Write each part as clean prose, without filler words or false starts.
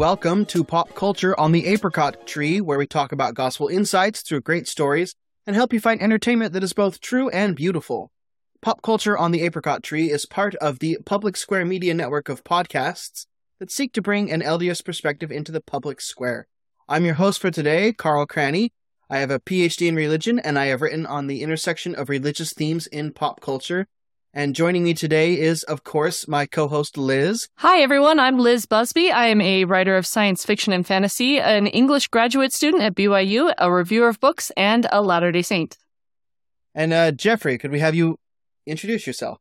welcome to Pop Culture on the Apricot Tree, where we talk about gospel insights through great stories and help you find entertainment that is both true and beautiful. Pop Culture on the Apricot Tree is part of the Public Square Media network of podcasts that seek to bring an LDS perspective into the public square. I'm your host for today, Carl Cranny. I have a PhD in religion, and I have written on the intersection of religious themes in pop culture. And joining me today is, of course, my co-host, Liz. Hi, everyone. I'm Liz Busby. I am a writer of science fiction and fantasy, an English graduate student at BYU, a reviewer of books, and a Latter-day Saint. And Jeffrey, could we have you introduce yourself?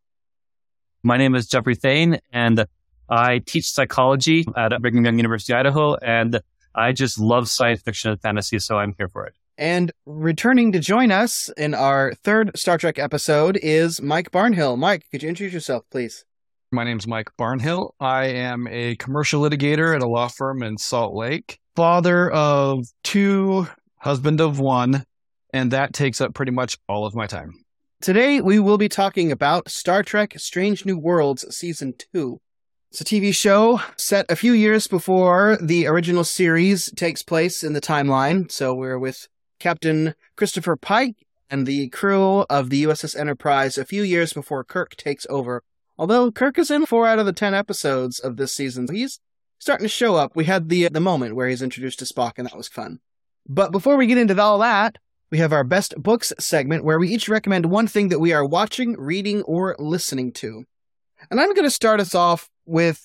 My name is Jeffrey Thane, and I teach psychology at Brigham Young University, Idaho, and I just love science fiction and fantasy, so I'm here for it. And returning to join us in our third Star Trek episode is Mike Barnhill. Mike, could you introduce yourself, please? My name's Mike Barnhill. I am a commercial litigator at a law firm in Salt Lake, father of 2, husband of 1, and that takes up pretty much all of my time. Today, we will be talking about Star Trek Strange New Worlds Season 2. It's a TV show set a few years before the original series takes place in the timeline, so we're with Captain Christopher Pike and the crew of the USS Enterprise a few years before Kirk takes over. Although Kirk is in 4 out of the 10 episodes of this season, so he's starting to show up. We had the moment where he's introduced to Spock, and that was fun. But before we get into all that, we have our Best Books segment where we each recommend one thing that we are watching, reading, or listening to. And I'm going to start us off with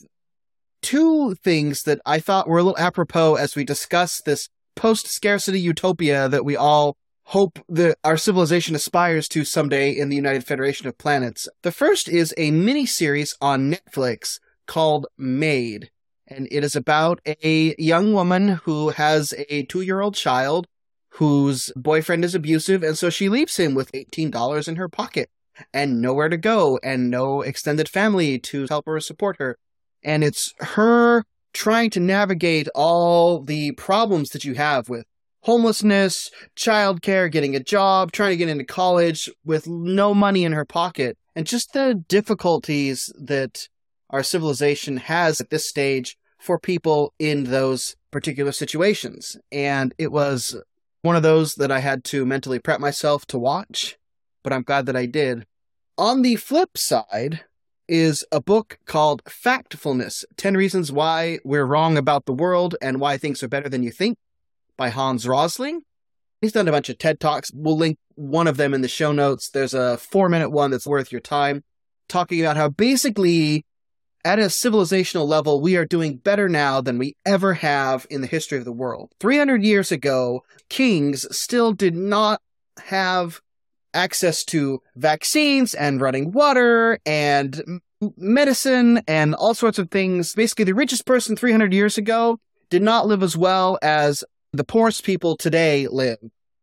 2 things that I thought were a little apropos as we discuss this post-scarcity utopia that we all hope that our civilization aspires to someday in the United Federation of Planets. The first is a mini-series on Netflix called Maid, and it is about a young woman who has a 2-year-old child whose boyfriend is abusive, and so she leaves him with $18 in her pocket and nowhere to go and no extended family to help her or support her. And it's her trying to navigate all the problems that you have with homelessness, childcare, getting a job, trying to get into college with no money in her pocket, and just the difficulties that our civilization has at this stage for people in those particular situations. And it was one of those that I had to mentally prep myself to watch, but I'm glad that I did. On the flip side is a book called Factfulness, 10 Reasons Why We're Wrong About the World and Why Things Are Better Than You Think, by Hans Rosling. He's done a bunch of TED Talks. We'll link one of them in the show notes. There's a 4-minute one that's worth your time, talking about how basically at a civilizational level, we are doing better now than we ever have in the history of the world. 300 years ago, kings still did not have access to vaccines and running water and medicine and all sorts of things. Basically, the richest person 300 years ago did not live as well as the poorest people today live.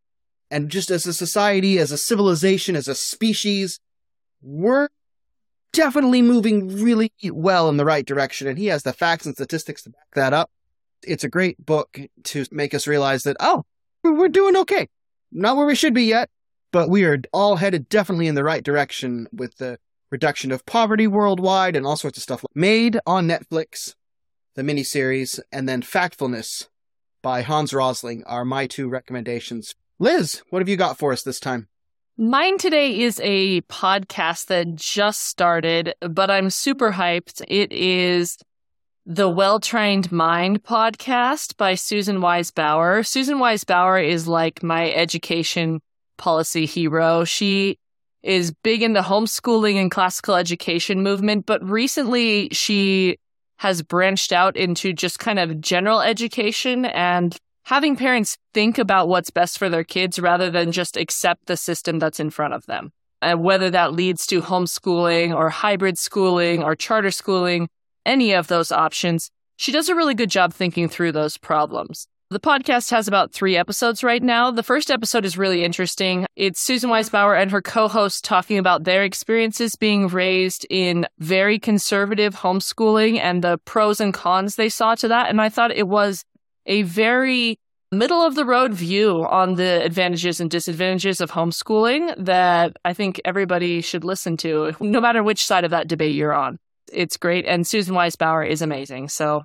And just as a society, as a civilization, as a species, we're definitely moving really well in the right direction. And he has the facts and statistics to back that up. It's a great book to make us realize that, we're doing okay. Not where we should be yet, but we are all headed definitely in the right direction with the reduction of poverty worldwide and all sorts of stuff. Maid on Netflix, the miniseries, and then Factfulness by Hans Rosling are my 2 recommendations. Liz, what have you got for us this time? Mine today is a podcast that just started, but I'm super hyped. It is the Well-Trained Mind podcast by Susan Wise Bauer. Susan Wise Bauer is like my education policy hero. She is big in the homeschooling and classical education movement, but recently she has branched out into just kind of general education and having parents think about what's best for their kids rather than just accept the system that's in front of them. And whether that leads to homeschooling or hybrid schooling or charter schooling, any of those options, she does a really good job thinking through those problems. The podcast has about 3 episodes right now. The first episode is really interesting. It's Susan Wise Bauer and her co-host talking about their experiences being raised in very conservative homeschooling and the pros and cons they saw to that. And I thought it was a very middle-of-the-road view on the advantages and disadvantages of homeschooling that I think everybody should listen to, no matter which side of that debate you're on. It's great, and Susan Wise Bauer is amazing. So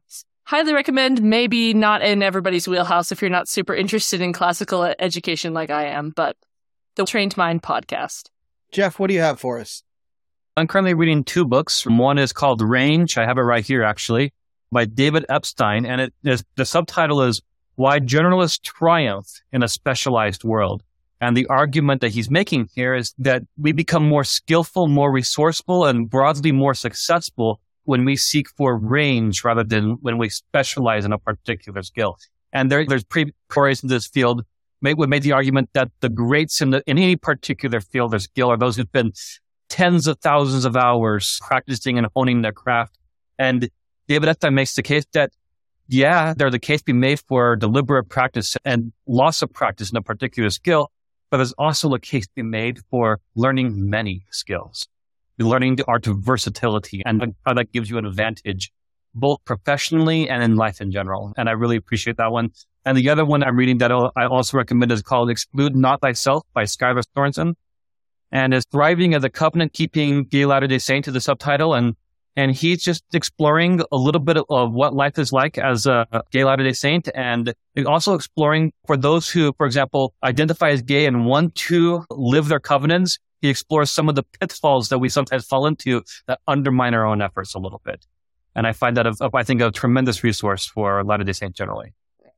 highly recommend. Maybe not in everybody's wheelhouse if you're not super interested in classical education like I am, but the Trained Mind podcast. Jeff, what do you have for us? I'm currently reading 2 books. One is called Range. I have it right here, actually, by David Epstein. And the subtitle is Why Journalists Triumph in a Specialized World. And the argument that he's making here is that we become more skillful, more resourceful, and broadly more successful when we seek for range rather than when we specialize in a particular skill. And there's pre-correlations in this field would make the argument that the greats in any particular field or skill are those who've been tens of thousands of hours practicing and honing their craft. And David Epstein makes the case that, yeah, there's a case to be made for deliberate practice and loss of practice in a particular skill, but there's also a case to be made for learning many skills, learning the art of versatility, and how that gives you an advantage both professionally and in life in general. And I really appreciate that one. And the other one I'm reading that I also recommend is called Exclude Not Thyself by Skylar Sorensen. And is thriving as a covenant-keeping gay Latter-day Saint to the subtitle. And he's just exploring a little bit of what life is like as a gay Latter-day Saint, and also exploring for those who, for example, identify as gay and want to live their covenants. He explores some of the pitfalls that we sometimes fall into that undermine our own efforts a little bit. And I find that, I think, a tremendous resource for Latter-day Saints generally.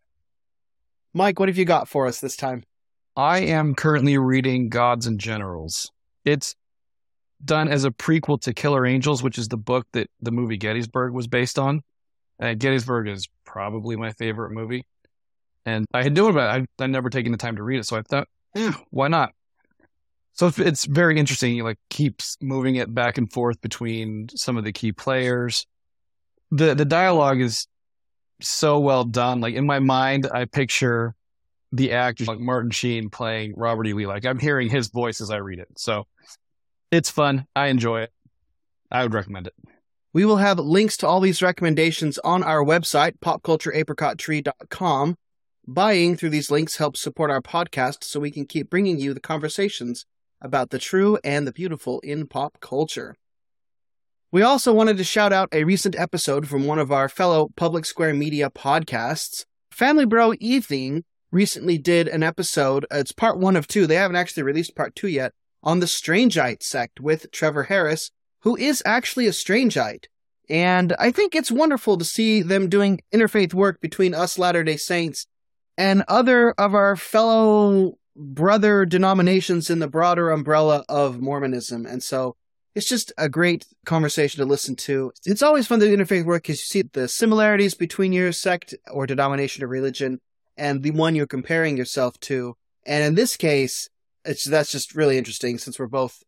Mike, what have you got for us this time? I am currently reading Gods and Generals. It's done as a prequel to Killer Angels, which is the book that the movie Gettysburg was based on. Gettysburg is probably my favorite movie. And I had known about it. I'd never taken the time to read it, so I thought, why not? So it's very interesting. He keeps moving it back and forth between some of the key players. The dialogue is so well done. In my mind, I picture the actors like Martin Sheen playing Robert E. Lee. I'm hearing his voice as I read it. So it's fun. I enjoy it. I would recommend it. We will have links to all these recommendations on our website, popcultureapricottree.com. Buying through these links helps support our podcast so we can keep bringing you the conversations about the true and the beautiful in pop culture. We also wanted to shout out a recent episode from one of our fellow Public Square Media podcasts. Family Bro Evening recently did an episode, it's part 1 of 2, they haven't actually released part 2 yet, on the Strangeite sect with Trevor Harris, who is actually a Strangeite. And I think it's wonderful to see them doing interfaith work between us Latter-day Saints and other of our fellow brother denominations in the broader umbrella of Mormonism. And so it's just a great conversation to listen to. It's always fun to do interfaith work because you see the similarities between your sect or denomination or religion and the one you're comparing yourself to. And in this case, that's just really interesting since we're both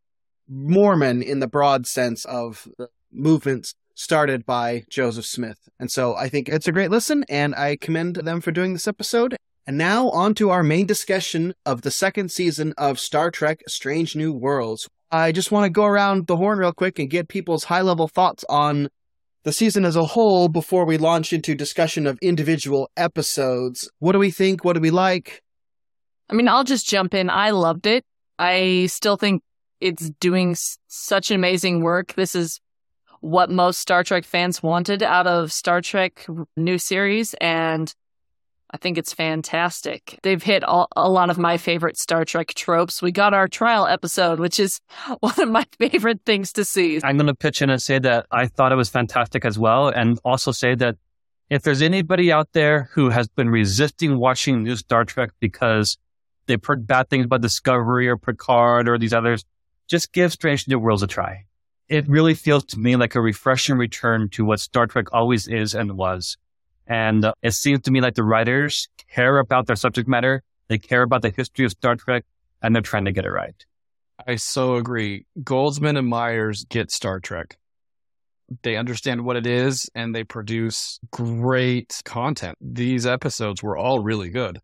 Mormon in the broad sense of the movements started by Joseph Smith. And so I think it's a great listen, and I commend them for doing this episode. And now on to our main discussion of the 2nd season of Star Trek Strange New Worlds. I just want to go around the horn real quick and get people's high-level thoughts on the season as a whole before we launch into discussion of individual episodes. What do we think? What do we like? I mean, I'll just jump in. I loved it. I still think it's doing such amazing work. This is what most Star Trek fans wanted out of Star Trek new series, and I think it's fantastic. They've hit a lot of my favorite Star Trek tropes. We got our trial episode, which is one of my favorite things to see. I'm going to pitch in and say that I thought it was fantastic as well, and also say that if there's anybody out there who has been resisting watching new Star Trek because they've heard bad things about Discovery or Picard or these others, just give Strange New Worlds a try. It really feels to me like a refreshing return to what Star Trek always is and was. And it seems to me like the writers care about their subject matter. They care about the history of Star Trek, and they're trying to get it right. I so agree. Goldsman and Myers get Star Trek. They understand what it is, and they produce great content. These episodes were all really good.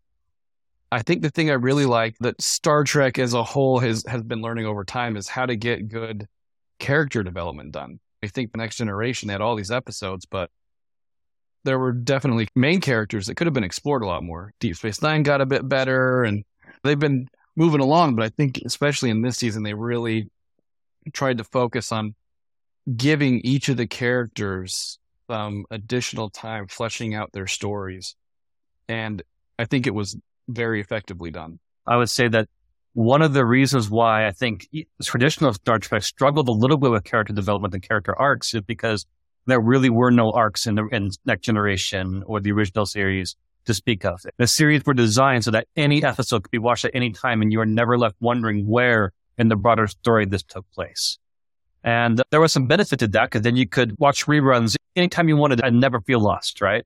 I think the thing I really like that Star Trek as a whole has been learning over time is how to get good character development done. I think the Next Generation, they had all these episodes, but there were definitely main characters that could have been explored a lot more. Deep Space Nine got a bit better, and they've been moving along, but I think especially in this season, they really tried to focus on giving each of the characters some additional time fleshing out their stories. And I think it was very effectively done. I would say that one of the reasons why I think traditional Star Trek struggled a little bit with character development and character arcs is because there really were no arcs in Next Generation or the original series to speak of. The series were designed so that any episode could be watched at any time, and you are never left wondering where in the broader story this took place. And there was some benefit to that, because then you could watch reruns anytime you wanted and never feel lost, right?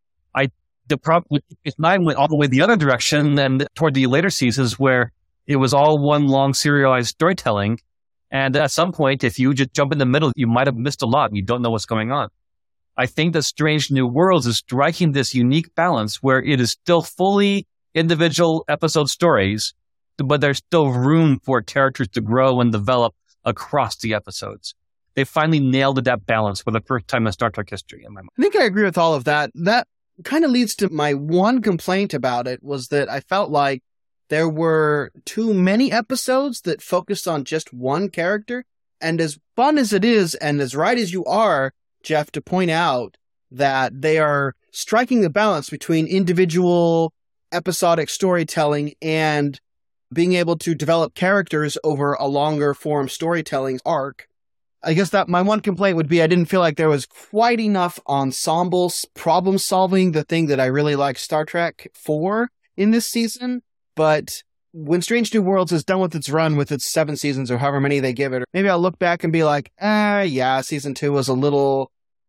The problem with DS9 went all the way the other direction, and toward the later seasons where it was all one long serialized storytelling. And at some point, if you just jump in the middle, you might have missed a lot and you don't know what's going on. I think that Strange New Worlds is striking this unique balance where it is still fully individual episode stories, but there's still room for characters to grow and develop across the episodes. They finally nailed that balance for the first time in Star Trek history, in my mind. I think I agree with all of that. That kind of leads to my one complaint about it, was that I felt like there were too many episodes that focused on just one character. And as fun as it is, and as right as you are, Jeff, to point out that they are striking the balance between individual episodic storytelling and being able to develop characters over a longer form storytelling arc. I guess that my one complaint would be I didn't feel like there was quite enough ensemble problem solving, the thing that I really like Star Trek for in this season. But when Strange New Worlds is done with its run, with its 7 seasons or however many they give it, maybe I'll look back and be like, yeah, season 2 was a little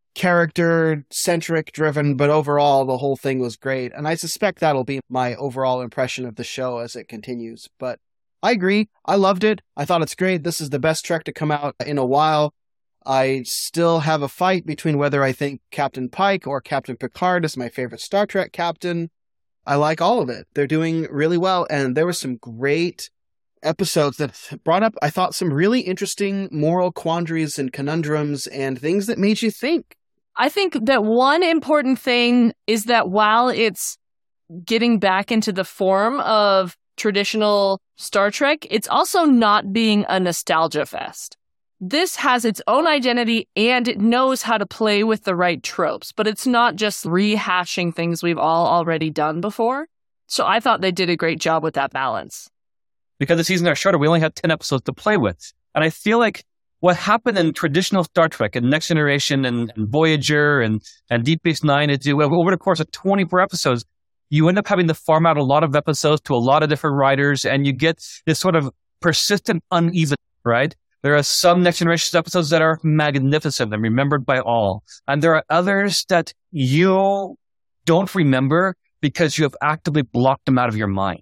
character-centric driven, but overall the whole thing was great. And I suspect that'll be my overall impression of the show as it continues. But I agree. I loved it. I thought it's great. This is the best Trek to come out in a while. I still have a fight between whether I think Captain Pike or Captain Picard is my favorite Star Trek captain. I like all of it. They're doing really well. And there were some great episodes that brought up, I thought, some really interesting moral quandaries and conundrums and things that made you think. I think that one important thing is that while it's getting back into the form of traditional Star Trek, it's also not being a nostalgia fest. This has its own identity and it knows how to play with the right tropes, but it's not just rehashing things we've all already done before. So I thought they did a great job with that balance. Because the seasons are shorter, we only have 10 episodes to play with. And I feel like what happened in traditional Star Trek and Next Generation and Voyager and Deep Space Nine is over the course of 24 episodes, you end up having to farm out a lot of episodes to a lot of different writers, and you get this sort of persistent uneven, right? There are some Next Generation episodes that are magnificent and remembered by all. And there are others that you don't remember because you have actively blocked them out of your mind.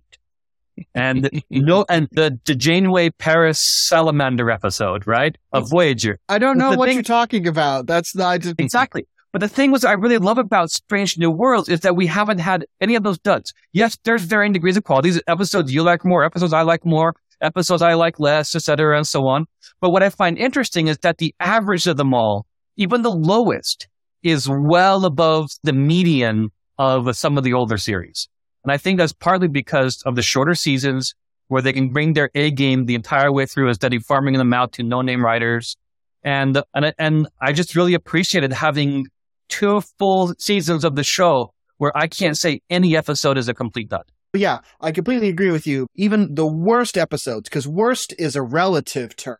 And and the Janeway Paris Salamander episode, right? Of Voyager. I don't know what you're talking about. That's not exactly. But the thing was, I really love about Strange New Worlds is that we haven't had any of those duds. Yes, there's varying degrees of quality. Episodes you like more, episodes I like more, episodes I like less, etc., and so on. But what I find interesting is that the average of them all, even the lowest, is well above the median of some of the older series. And I think that's partly because of the shorter seasons where they can bring their A game the entire way through instead of farming them out to no-name writers. And I just really appreciated having 2 full seasons of the show where I can't say any episode is a complete dud. Yeah, I completely agree with you. Even the worst episodes, because worst is a relative term,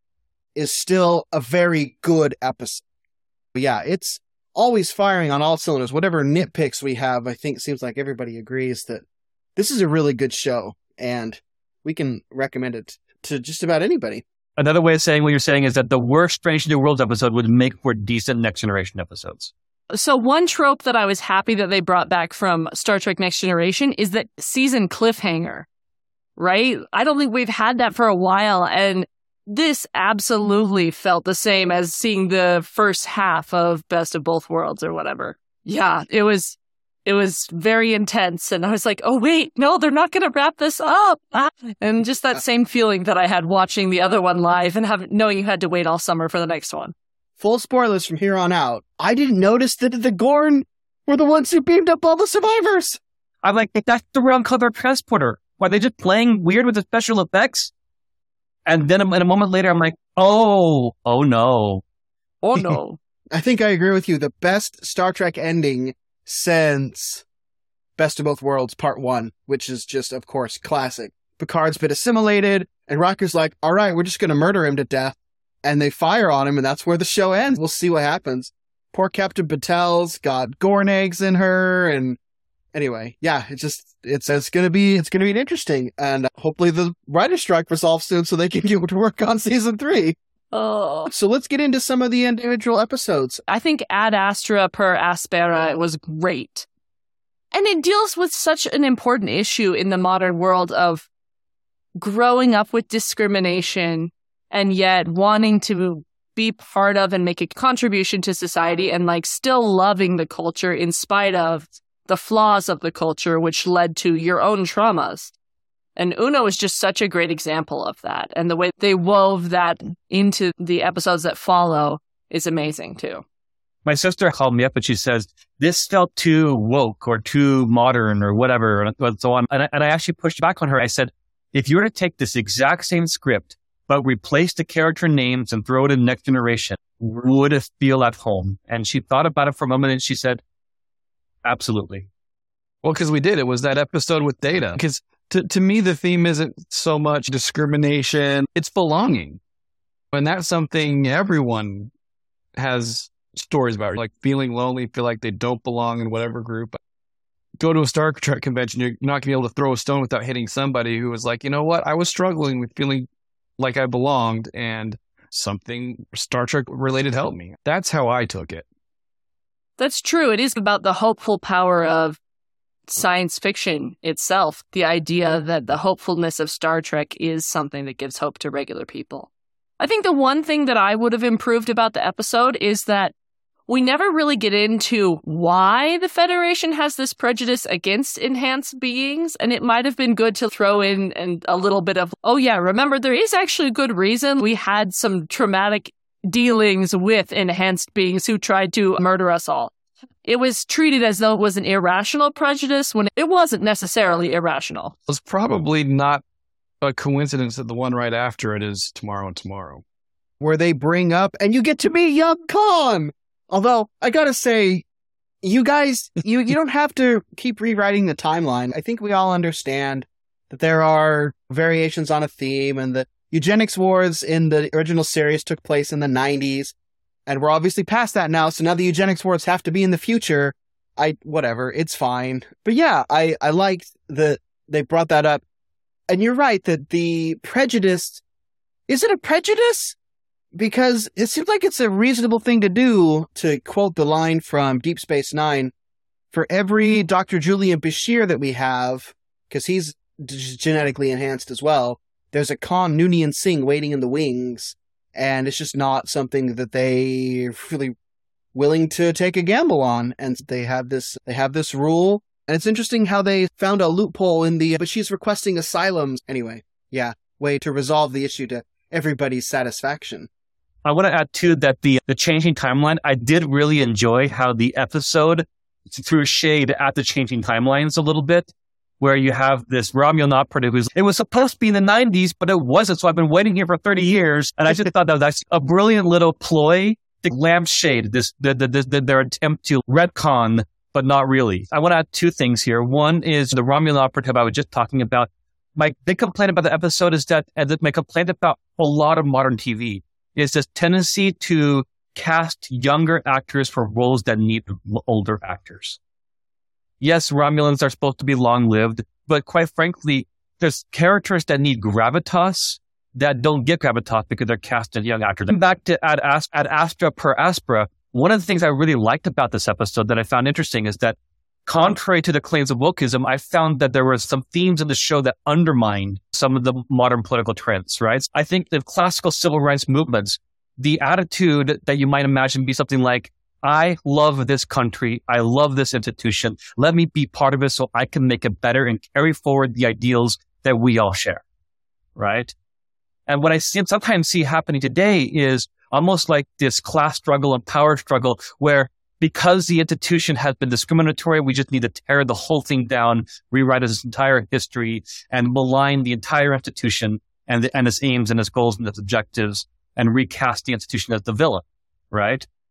is still a very good episode. But yeah, it's always firing on all cylinders. Whatever nitpicks we have, I think seems like everybody agrees that this is a really good show, and we can recommend it to just about anybody. Another way of saying what you're saying is that the worst Strange New Worlds episode would make for decent Next Generation episodes. So one trope that I was happy that they brought back from Star Trek Next Generation is that season cliffhanger, right? I don't think we've had that for a while, and this absolutely felt the same as seeing the first half of Best of Both Worlds or whatever. Yeah, it was very intense, and I was like, oh wait, no, they're not going to wrap this up. And just that same feeling that I had watching the other one live and knowing you had to wait all summer for the next one. Full spoilers from here on out. I didn't notice that the Gorn were the ones who beamed up all the survivors. I'm like, that's the round color transporter. Why, they just playing weird with the special effects? And then a moment later, I'm like, oh no. Oh no. I think I agree with you. The best Star Trek ending since Best of Both Worlds Part 1, which is just, of course, classic. Picard's been assimilated, and Rocker's like, all right, we're just going to murder him to death. And they fire on him, and that's where the show ends. We'll see what happens. Poor Captain Patel's got Gorn eggs in her, and anyway, yeah, it's going to be interesting, and hopefully the writer's strike resolves soon so they can get to work on season 3. Oh. So let's get into some of the individual episodes. I think Ad Astra per Aspera was great. And it deals with such an important issue in the modern world of growing up with discrimination and yet wanting to be part of and make a contribution to society and like still loving the culture in spite of the flaws of the culture, which led to your own traumas. And Uno is just such a great example of that. And the way they wove that into the episodes that follow is amazing too. My sister called me up and she says, this felt too woke or too modern or whatever and so on. And I actually pushed back on her. I said, if you were to take this exact same script, but replace the character names and throw it in Next Generation, would it feel at home? And she thought about it for a moment and she said, absolutely. Well, because we did. It was that episode with Data. Because to me, the theme isn't so much discrimination. It's belonging. And that's something everyone has stories about, like feeling lonely, feel like they don't belong in whatever group. Go to a Star Trek convention, you're not going to be able to throw a stone without hitting somebody who was like, you know what, I was struggling with feeling like I belonged and something Star Trek related helped me. That's how I took it. That's true. It is about the hopeful power of science fiction itself. The idea that the hopefulness of Star Trek is something that gives hope to regular people. I think the one thing that I would have improved about the episode is that we never really get into why the Federation has this prejudice against enhanced beings, and it might have been good to throw in and a little bit of, oh yeah, remember there is actually a good reason we had some traumatic dealings with enhanced beings who tried to murder us all. It was treated as though it was an irrational prejudice when it wasn't necessarily irrational. It's probably not a coincidence that the one right after it is Tomorrow and Tomorrow, where they bring up, and you get to meet young Khan. Although, I gotta say, you guys, you don't have to keep rewriting the timeline. I think we all understand that there are variations on a theme, and the eugenics wars in the original series took place in the 90s, and we're obviously past that now, so now the eugenics wars have to be in the future. Whatever, it's fine. But yeah, I liked that they brought that up. And you're right that the prejudice, is it a prejudice? Because it seems like it's a reasonable thing to do, to quote the line from Deep Space Nine, for every Dr. Julian Bashir that we have, because he's genetically enhanced as well, there's a Khan Noonien Singh waiting in the wings, and it's just not something that they're really willing to take a gamble on. And they have this rule, and it's interesting how they found a loophole in but she's requesting asylum. Anyway, yeah, way to resolve the issue to everybody's satisfaction. I want to add, too, that the changing timeline, I did really enjoy how the episode threw shade at the changing timelines a little bit, where you have this Romulan operative it was supposed to be in the 90s, but it wasn't, so I've been waiting here for 30 years. And I just thought that was actually a brilliant little ploy to lampshade their attempt to retcon, but not really. I want to add two things here. One is the Romulan operative I was just talking about. My big complaint about the episode is that, and my complaint about a lot of modern TV, is this tendency to cast younger actors for roles that need older actors. Yes, Romulans are supposed to be long-lived, but quite frankly, there's characters that need gravitas that don't get gravitas because they're cast as young actors. And back to Ad Astra per Aspera, one of the things I really liked about this episode that I found interesting is that, contrary to the claims of wokeism, I found that there were some themes in the show that undermined some of the modern political trends, right? I think the classical civil rights movements, the attitude that you might imagine be something like, I love this country, I love this institution, let me be part of it so I can make it better and carry forward the ideals that we all share, right? And what I sometimes see happening today is almost like this class struggle and power struggle where, because the institution has been discriminatory, we just need to tear the whole thing down, rewrite its entire history, and malign the entire institution and its aims and its goals and its objectives, and recast the institution as the villain, right?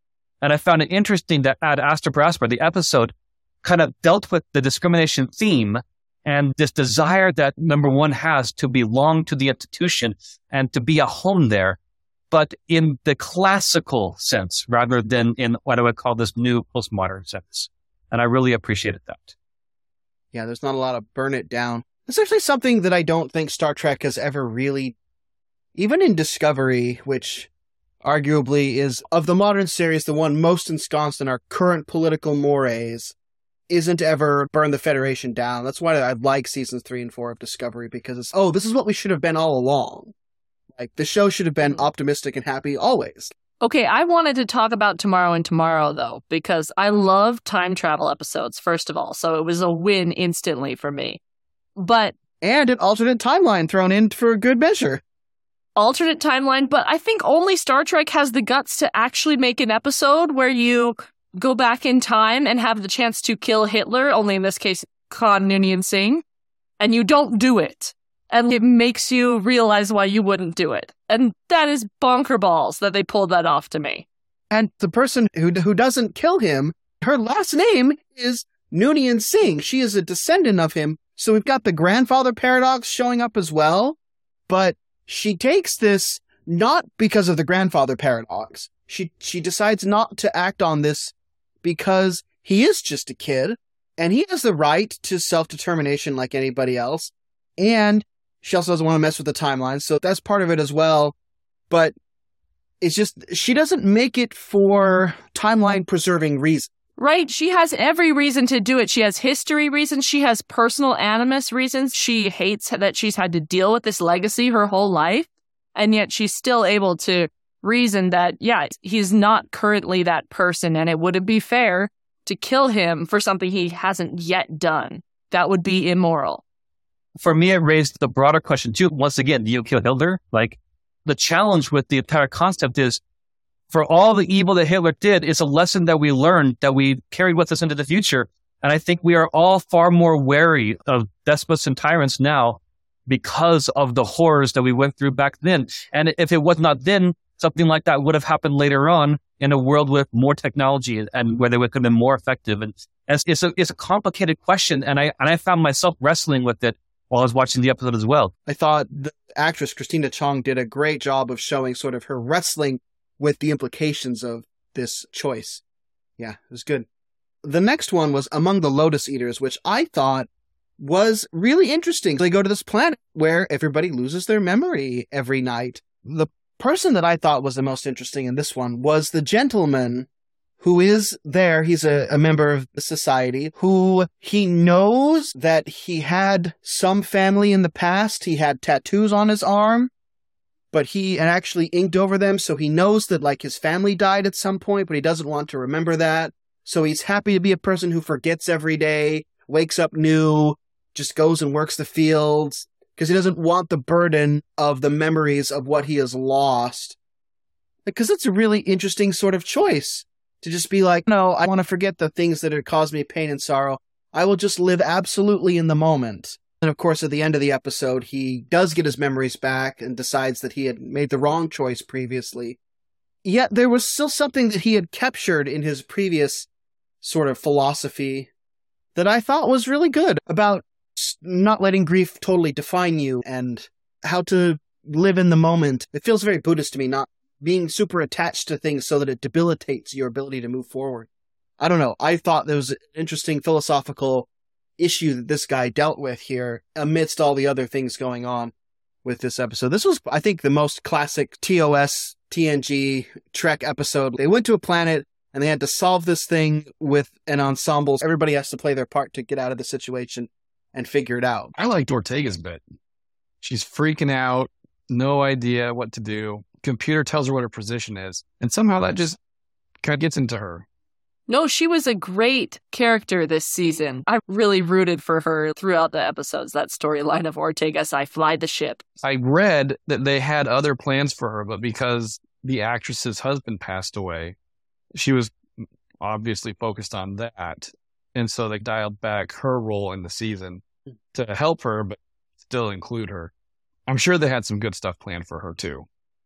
And I found it interesting that Ad Astra per Astra, the episode, kind of dealt with the discrimination theme and this desire that number one has to belong to the institution and to be a home there, but in the classical sense rather than in what I would call this new postmodern sense. And I really appreciated that. Yeah, there's not a lot of burn it down. It's actually something that I don't think Star Trek has ever really, even in Discovery, which arguably is, of the modern series, the one most ensconced in our current political mores, isn't ever burn the Federation down. That's why I like seasons 3 and 4 of Discovery, because it's, oh, this is what we should have been all along. Like, the show should have been optimistic and happy always. Okay, I wanted to talk about Tomorrow and Tomorrow, though, because I love time travel episodes, first of all, so it was a win instantly for me. But and an alternate timeline thrown in for good measure. Alternate timeline, but I think only Star Trek has the guts to actually make an episode where you go back in time and have the chance to kill Hitler, only in this case, Khan Noonien Singh, and you don't do it. And it makes you realize why you wouldn't do it. And that is bonker balls that they pulled that off to me. And the person who doesn't kill him, her last name is Noonien Singh. She is a descendant of him. So we've got the grandfather paradox showing up as well. But she takes this not because of the grandfather paradox. She decides not to act on this because he is just a kid and he has the right to self-determination like anybody else. And she also doesn't want to mess with the timeline. So that's part of it as well. But it's just, she doesn't make it for timeline preserving reasons. Right. She has every reason to do it. She has history reasons. She has personal animus reasons. She hates that she's had to deal with this legacy her whole life. And yet she's still able to reason that, yeah, he's not currently that person. And it wouldn't be fair to kill him for something he hasn't yet done. That would be immoral. For me, it raised the broader question too. Once again, do you kill Hitler? Like, the challenge with the entire concept is, for all the evil that Hitler did, it's a lesson that we learned that we carried with us into the future. And I think we are all far more wary of despots and tyrants now because of the horrors that we went through back then. And if it was not then, something like that would have happened later on in a world with more technology and where they could have been more effective. And it's a complicated question. And I found myself wrestling with it while I was watching the episode as well. I thought the actress Christina Chong did a great job of showing sort of her wrestling with the implications of this choice. Yeah, it was good. The next one was Among the Lotus Eaters, which I thought was really interesting. They go to this planet where everybody loses their memory every night. The person that I thought was the most interesting in this one was the gentleman who is there. He's a member of the society who he knows that he had some family in the past. He had tattoos on his arm, but he actually inked over them. So he knows that like his family died at some point, but he doesn't want to remember that. So he's happy to be a person who forgets every day, wakes up new, just goes and works the fields because he doesn't want the burden of the memories of what he has lost. Because it's a really interesting sort of choice to just be like, no, I want to forget the things that have caused me pain and sorrow. I will just live absolutely in the moment. And of course, at the end of the episode, he does get his memories back and decides that he had made the wrong choice previously. Yet there was still something that he had captured in his previous sort of philosophy that I thought was really good about not letting grief totally define you and how to live in the moment. It feels very Buddhist to me, not being super attached to things so that it debilitates your ability to move forward. I don't know. I thought there was an interesting philosophical issue that this guy dealt with here amidst all the other things going on with this episode. This was, I think, the most classic TOS, TNG, Trek episode. They went to a planet and they had to solve this thing with an ensemble. Everybody has to play their part to get out of the situation and figure it out. I liked Ortega's bit. She's freaking out, no idea what to do. Computer tells her what her position is, and somehow that just kind of gets into her. No, she was a great character this season. I really rooted for her throughout the episodes, that storyline of Ortega's I fly the ship. I read that they had other plans for her, but because the actress's husband passed away, she was obviously focused on that. And so they dialed back her role in the season to help her, but still include her. I'm sure they had some good stuff planned for her, too.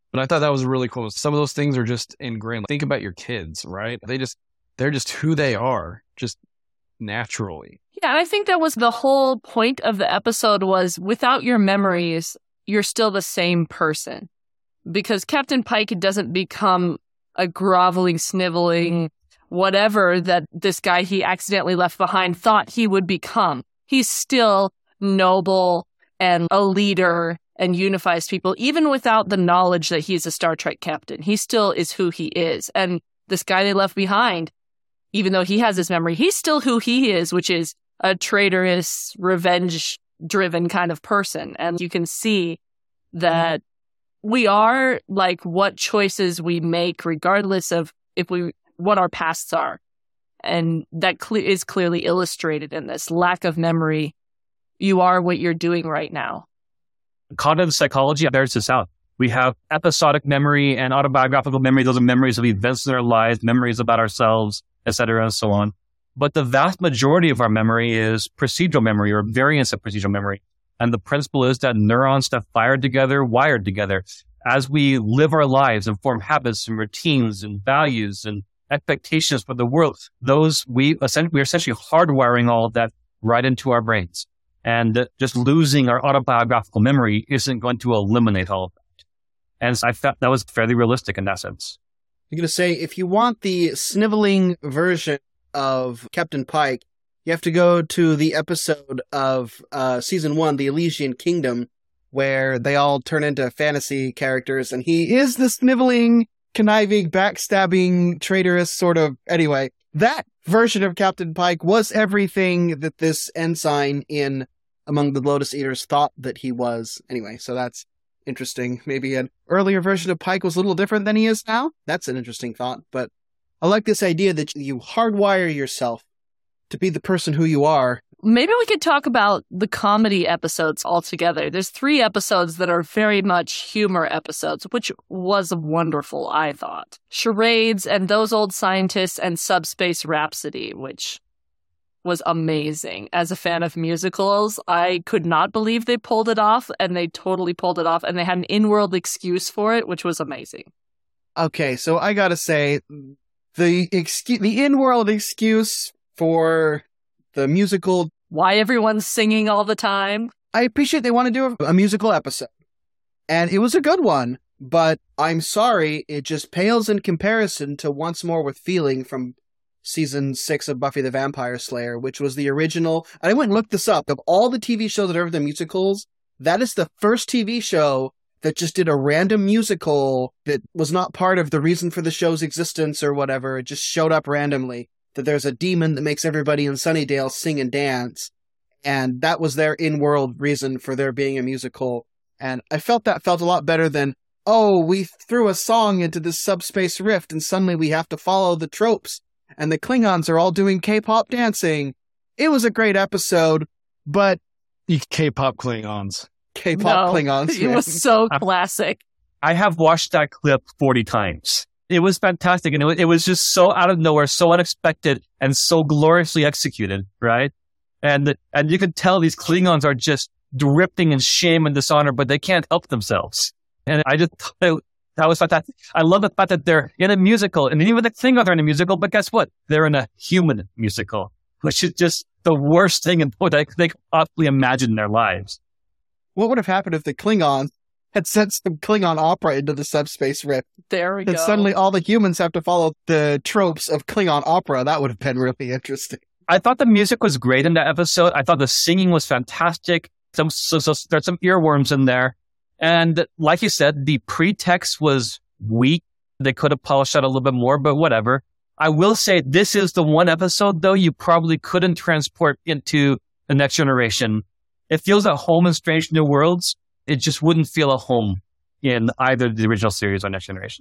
But I thought that was really cool. Some of those things are just ingrained. Think about your kids, right? They're just who they are, just naturally. Yeah, and I think that was the whole point of the episode was without your memories, you're still the same person. Because Captain Pike doesn't become a groveling, sniveling, whatever that this guy he accidentally left behind thought he would become. He's still noble and a leader and unifies people, even without the knowledge that he's a Star Trek captain. He still is who he is. And this guy they left behind, even though he has his memory, he's still who he is, which is a traitorous, revenge-driven kind of person. And you can see that we are like what choices we make, regardless of what our pasts are. And that is clearly illustrated in this lack of memory. You are what you're doing right now. Cognitive psychology bears this out. We have episodic memory and autobiographical memory. Those are memories of events in our lives, memories about ourselves, etc., and so on. But the vast majority of our memory is procedural memory or variants of procedural memory. And the principle is that neurons that fired together, wired together. As we live our lives and form habits and routines and values and expectations for the world, we're essentially hardwiring all of that right into our brains. And just losing our autobiographical memory isn't going to eliminate all of that. And I felt that was fairly realistic in that sense. I'm going to say, if you want the sniveling version of Captain Pike, you have to go to the episode of season 1, The Elysian Kingdom, where they all turn into fantasy characters, and he is the sniveling, conniving, backstabbing, traitorous sort of... Anyway, that version of Captain Pike was everything that this ensign in Among the Lotus Eaters thought that he was. Anyway, so that's interesting. Maybe an earlier version of Pike was a little different than he is now. That's an interesting thought, but I like this idea that you hardwire yourself to be the person who you are. Maybe we could talk about the comedy episodes altogether. There's 3 episodes that are very much humor episodes, which was wonderful, I thought. Charades and Those Old Scientists and Subspace Rhapsody, which was amazing. As a fan of musicals, I could not believe they pulled it off, and they totally pulled it off, and they had an in-world excuse for it, which was amazing. Okay, so I gotta say, the in-world excuse for the musical... Why everyone's singing all the time. I appreciate they want to do a musical episode. And it was a good one, but I'm sorry, it just pales in comparison to Once More with Feeling from season 6 of Buffy the Vampire Slayer, which was the original... I went and looked this up. Of all the TV shows that are the musicals, that is the first TV show that just did a random musical that was not part of the reason for the show's existence or whatever. It just showed up randomly. That there's a demon that makes everybody in Sunnydale sing and dance. And that was their in-world reason for there being a musical. And I felt that felt a lot better than, oh, we threw a song into this subspace rift and suddenly we have to follow the tropes. And the Klingons are all doing K-pop dancing. It was a great episode, but... K-pop Klingons. K-pop Klingons. It was so classic. I have watched that clip 40 times. It was fantastic, and it was just so out of nowhere, so unexpected, and so gloriously executed, right? And you could tell these Klingons are just dripping in shame and dishonor, but they can't help themselves. And I just thought that was fantastic. I love the fact that they're in a musical, and even the Klingons are in a musical, but guess what? They're in a human musical, which is just the worst thing they could possibly imagine in their lives. What would have happened if the Klingons had sent some Klingon opera into the subspace rift? There we go. And suddenly all the humans have to follow the tropes of Klingon opera. That would have been really interesting. I thought the music was great in that episode. I thought the singing was fantastic. There's some earworms in there. And like you said, the pretext was weak. They could have polished that a little bit more, but whatever. I will say this is the one episode, though, you probably couldn't transport into the Next Generation. It feels at home in Strange New Worlds. It just wouldn't feel at home in either the original series or Next Generation.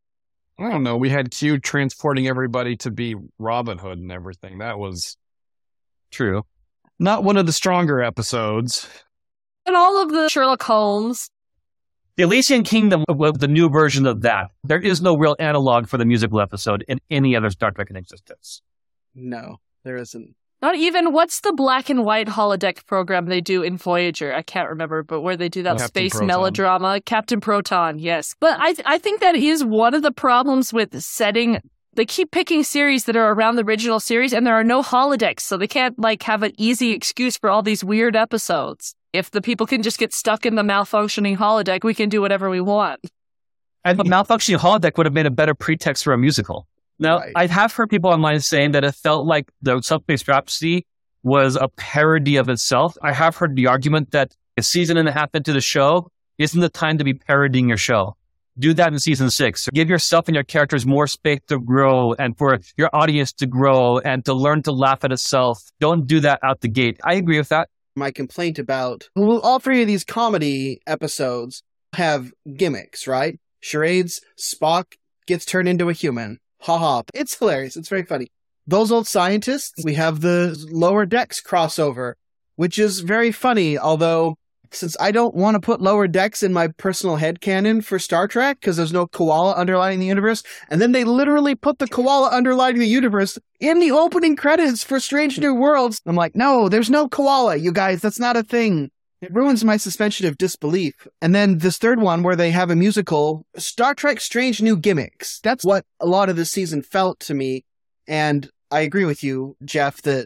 I don't know. We had Q transporting everybody to be Robin Hood and everything. That was true. Not one of the stronger episodes. And all of the Sherlock Holmes. The Elysian Kingdom was the new version of that. There is no real analog for the musical episode in any other Star Trek in existence. No, there isn't. Not even, what's the black and white holodeck program they do in Voyager? I can't remember, but where they do that space melodrama. Captain Proton, yes. But I think that is one of the problems with setting. They keep picking series that are around the original series, and there are no holodecks, so they can't have an easy excuse for all these weird episodes. If the people can just get stuck in the malfunctioning holodeck, we can do whatever we want. And the malfunctioning holodeck would have made a better pretext for a musical. Now, right. I have heard people online saying that it felt like the Subspace Rhapsody was a parody of itself. I have heard the argument that a season and a half into the show isn't the time to be parodying your show. Do that in season 6. Give yourself and your characters more space to grow and for your audience to grow and to learn to laugh at itself. Don't do that out the gate. I agree with that. My complaint about all 3 of these comedy episodes have gimmicks, right? Charades, Spock gets turned into a human. Ha. It's hilarious. It's very funny. Those Old Scientists, we have the Lower Decks crossover, which is very funny, although since I don't want to put Lower Decks in my personal headcanon for Star Trek, because there's no koala underlining the universe, and then they literally put the koala underlining the universe in the opening credits for Strange New Worlds. I'm like, no, there's no koala, you guys. That's not a thing. It ruins my suspension of disbelief. And then this third one where they have a musical, Star Trek Strange New Gimmicks. That's what a lot of this season felt to me. And I agree with you, Jeff, that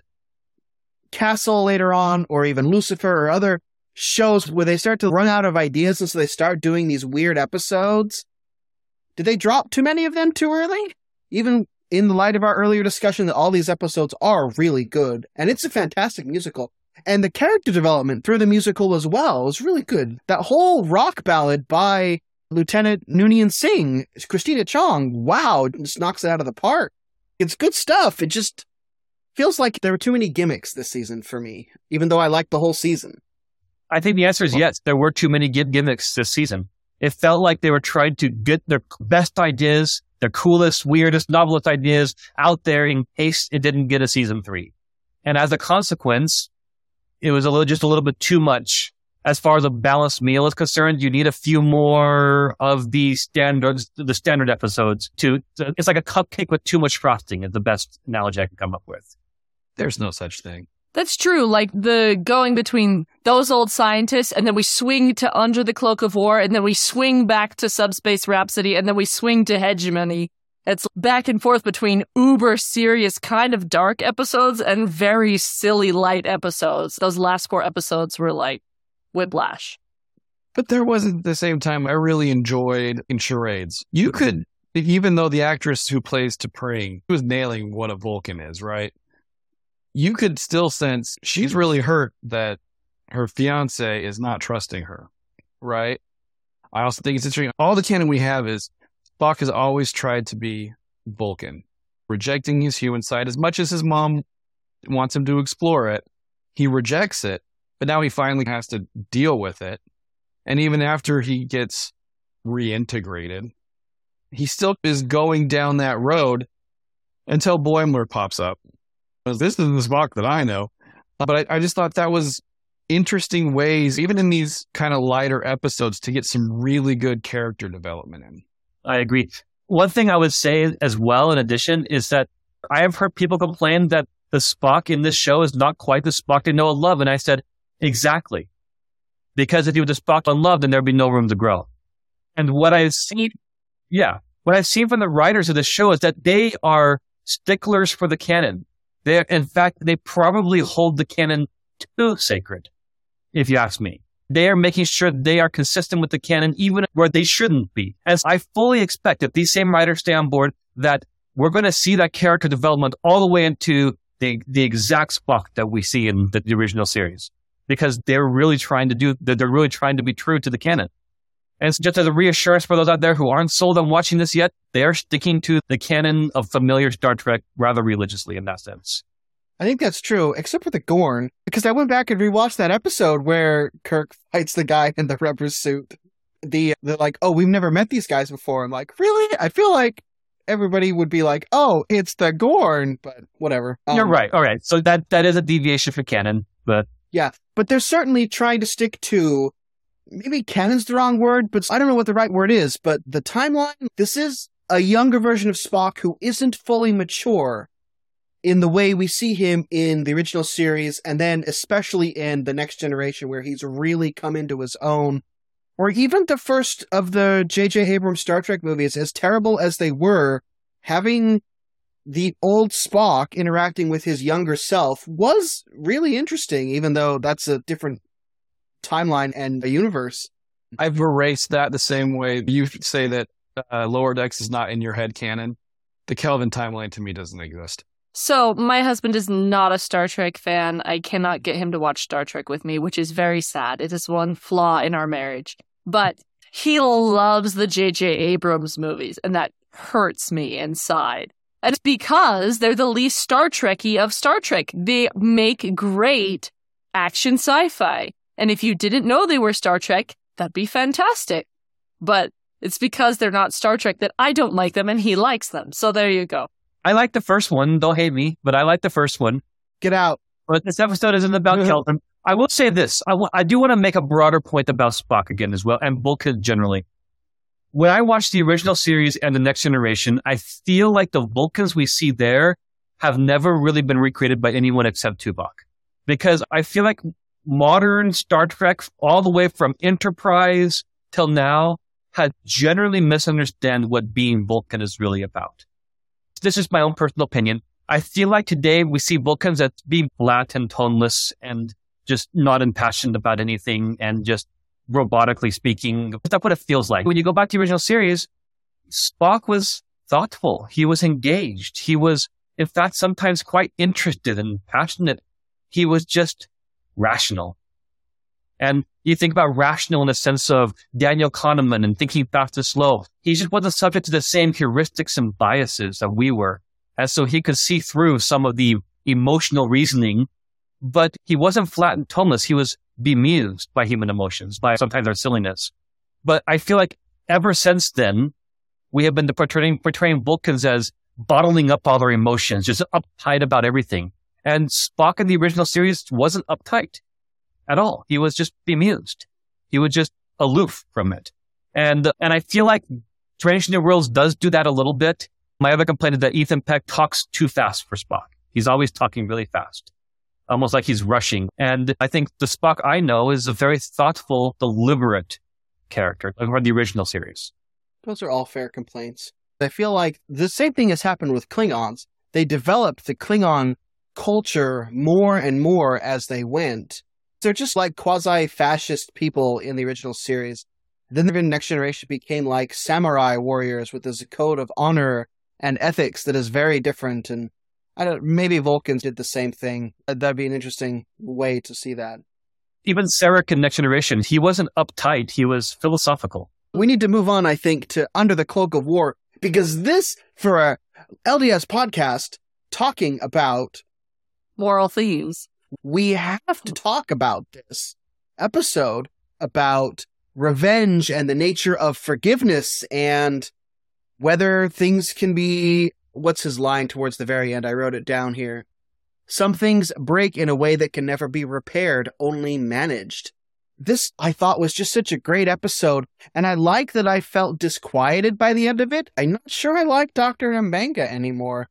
Castle later on, or even Lucifer or other shows where they start to run out of ideas and so they start doing these weird episodes. Did they drop too many of them too early? Even in the light of our earlier discussion that all these episodes are really good. And it's a fantastic musical. And the character development through the musical as well was really good. That whole rock ballad by Lieutenant Noonien Singh, Christina Chong, wow, just knocks it out of the park. It's good stuff. It just feels like there were too many gimmicks this season for me, even though I liked the whole season. I think the answer is yes. There were too many gimmicks this season. It felt like they were trying to get their best ideas, their coolest, weirdest, novelist ideas out there in case it didn't get a season 3. And as a consequence, it was just a little bit too much. As far as a balanced meal is concerned, you need a few more of the standard episodes too. It's like a cupcake with too much frosting is the best analogy I can come up with. There's no such thing. That's true. Like the going between Those Old Scientists, and then we swing to Under the Cloak of War, and then we swing back to Subspace Rhapsody, and then we swing to Hegemony. It's back and forth between uber serious kind of dark episodes and very silly light episodes. Those last 4 episodes were like whiplash. But there wasn't, at the same time, I really enjoyed in Charades. You could, even though the actress who plays T'Pring was nailing what a Vulcan is, right? You could still sense she's really hurt that her fiance is not trusting her, right? I also think it's interesting. All the canon we have is Spock has always tried to be Vulcan, rejecting his human side. As much as his mom wants him to explore it, he rejects it, but now he finally has to deal with it. And even after he gets reintegrated, he still is going down that road until Boimler pops up. This is the Spock that I know. But I just thought that was interesting ways, even in these kind of lighter episodes, to get some really good character development in. I agree. One thing I would say as well, in addition, is that I have heard people complain that the Spock in this show is not quite the Spock they know and love. And I said, exactly. Because if he was the Spock unloved, then there'd be no room to grow. And what I've seen from the writers of this show is that they are sticklers for the canon. In fact, they probably hold the canon too sacred, if you ask me. They are making sure they are consistent with the canon, even where they shouldn't be. As I fully expect, if these same writers stay on board, that we're going to see that character development all the way into the exact Spock that we see in the original series, because they're really trying to be true to the canon. And so just as a reassurance for those out there who aren't sold on watching this yet, they are sticking to the canon of familiar Star Trek rather religiously in that sense. I think that's true, except for the Gorn, because I went back and rewatched that episode where Kirk fights the guy in the rubber suit. They're like, oh, we've never met these guys before. I'm like, really? I feel like everybody would be like, oh, it's the Gorn, but whatever. You're right. All right. So that is a deviation for canon, but... Yeah, but they're certainly trying to stick to, maybe canon's the wrong word, but I don't know what the right word is, but the timeline, this is a younger version of Spock who isn't fully mature in the way we see him in the original series, and then especially in The Next Generation, where he's really come into his own. Or even the first of the J.J. Abrams Star Trek movies, as terrible as they were, having the old Spock interacting with his younger self was really interesting, even though that's a different timeline and a universe. I've erased that the same way you say that Lower Decks is not in your head canon. The Kelvin timeline to me doesn't exist. So my husband is not a Star Trek fan. I cannot get him to watch Star Trek with me, which is very sad. It is one flaw in our marriage. But he loves the J.J. Abrams movies, and that hurts me inside. And it's because they're the least Star Trek-y of Star Trek. They make great action sci-fi. And if you didn't know they were Star Trek, that'd be fantastic. But it's because they're not Star Trek that I don't like them and he likes them. So there you go. I like the first one. Don't hate me, but I like the first one. Get out. But this episode isn't about Kelvin. I will say this. I do want to make a broader point about Spock again as well, and Vulcan generally. When I watch the original series and The Next Generation, I feel like the Vulcans we see there have never really been recreated by anyone except Tuvok. Because I feel like modern Star Trek, all the way from Enterprise till now, has generally misunderstood what being Vulcan is really about. This is my own personal opinion. I feel like today we see Vulcans as being flat and toneless and just not impassioned about anything and just robotically speaking. That's what it feels like. When you go back to the original series, Spock was thoughtful. He was engaged. He was, in fact, sometimes quite interested and passionate. He was just rational. And you think about rational in the sense of Daniel Kahneman and thinking fast and slow. He just wasn't subject to the same heuristics and biases that we were. And so he could see through some of the emotional reasoning, but he wasn't flat and toneless. He was bemused by human emotions, by sometimes our silliness. But I feel like ever since then, we have been portraying Vulcans as bottling up all their emotions, just uptight about everything. And Spock in the original series wasn't uptight at all. He was just bemused. He was just aloof from it. And I feel like Strange New Worlds does do that a little bit. My other complaint is that Ethan Peck talks too fast for Spock. He's always talking really fast, almost like he's rushing. And I think the Spock I know is a very thoughtful, deliberate character, like from the original series. Those are all fair complaints. I feel like the same thing has happened with Klingons. They developed the Klingon culture more and more as they went. They're just like quasi-fascist people in the original series. Then the Next Generation became like samurai warriors with this code of honor and ethics that is very different. And maybe Vulcans did the same thing. That'd be an interesting way to see that. Even Sarek in Next Generation, he wasn't uptight. He was philosophical. We need to move on, I think, to Under the Cloak of War, because this, for a LDS podcast, talking about moral themes, we have to talk about this episode about revenge and the nature of forgiveness and whether things can be, what's his line towards the very end? I wrote it down here. Some things break in a way that can never be repaired, only managed. This, I thought, was just such a great episode, and I like that I felt disquieted by the end of it. I'm not sure I like Dr. Mbenga anymore,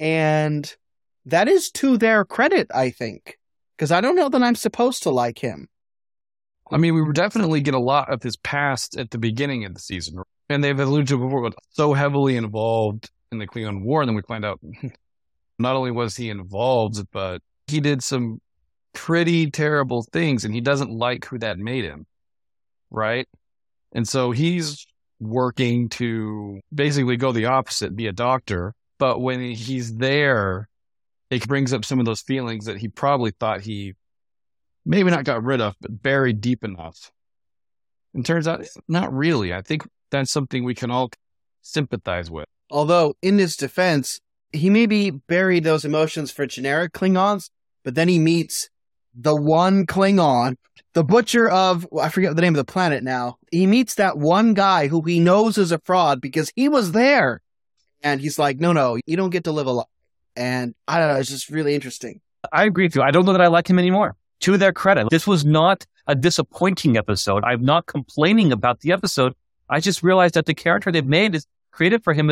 and that is to their credit, I think, because I don't know that I'm supposed to like him. I mean, we definitely get a lot of his past at the beginning of the season, and they've alluded to before, but so heavily involved in the Klingon War, and then we find out not only was he involved, but he did some pretty terrible things, and he doesn't like who that made him, right? And so he's working to basically go the opposite, be a doctor, but when he's there, it brings up some of those feelings that he probably thought he maybe not got rid of, but buried deep enough. And turns out, not really. I think that's something we can all sympathize with. Although, in his defense, he maybe buried those emotions for generic Klingons, but then he meets the one Klingon, the butcher of, I forget the name of the planet now. He meets that one guy who he knows is a fraud because he was there. And he's like, no, you don't get to live a life. And I don't know, it's just really interesting. I agree with you. I don't know that I like him anymore. To their credit, this was not a disappointing episode. I'm not complaining about the episode. I just realized that the character they've made is created for him is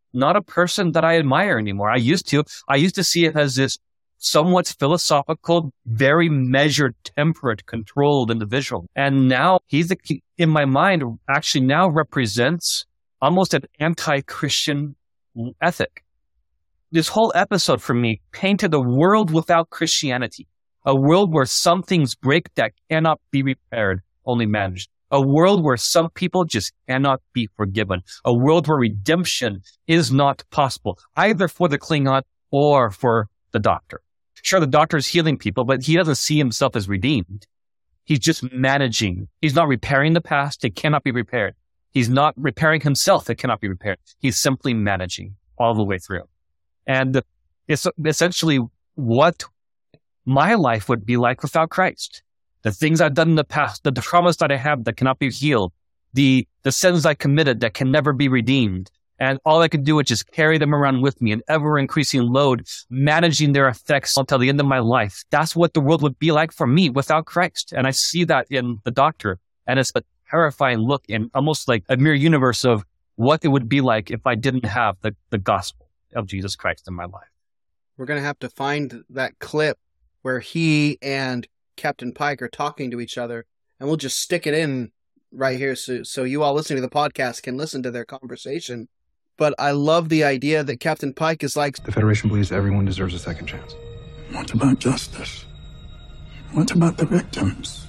not a person that I admire anymore. I used to see it as this somewhat philosophical, very measured, temperate, controlled individual. And now in my mind, actually now represents almost an anti-Christian ethic. This whole episode for me painted a world without Christianity, a world where some things break that cannot be repaired, only managed. A world where some people just cannot be forgiven. A world where redemption is not possible, either for the Klingon or for the Doctor. Sure, the Doctor is healing people, but he doesn't see himself as redeemed. He's just managing. He's not repairing the past. It cannot be repaired. He's not repairing himself. It cannot be repaired. He's simply managing all the way through. And it's essentially what my life would be like without Christ. The things I've done in the past, the traumas that I have that cannot be healed, the sins I committed that can never be redeemed. And all I could do is just carry them around with me, an ever-increasing load, managing their effects until the end of my life. That's what the world would be like for me without Christ. And I see that in the Doctor. And it's a terrifying look and almost like a mirror universe of what it would be like if I didn't have the gospel of Jesus Christ in my life. We're going to have to find that clip where he and Captain Pike are talking to each other, and we'll just stick it in right here so you all listening to the podcast can listen to their conversation. But I love the idea that Captain Pike is like, the Federation believes everyone deserves a second chance. What about justice? What about the victims?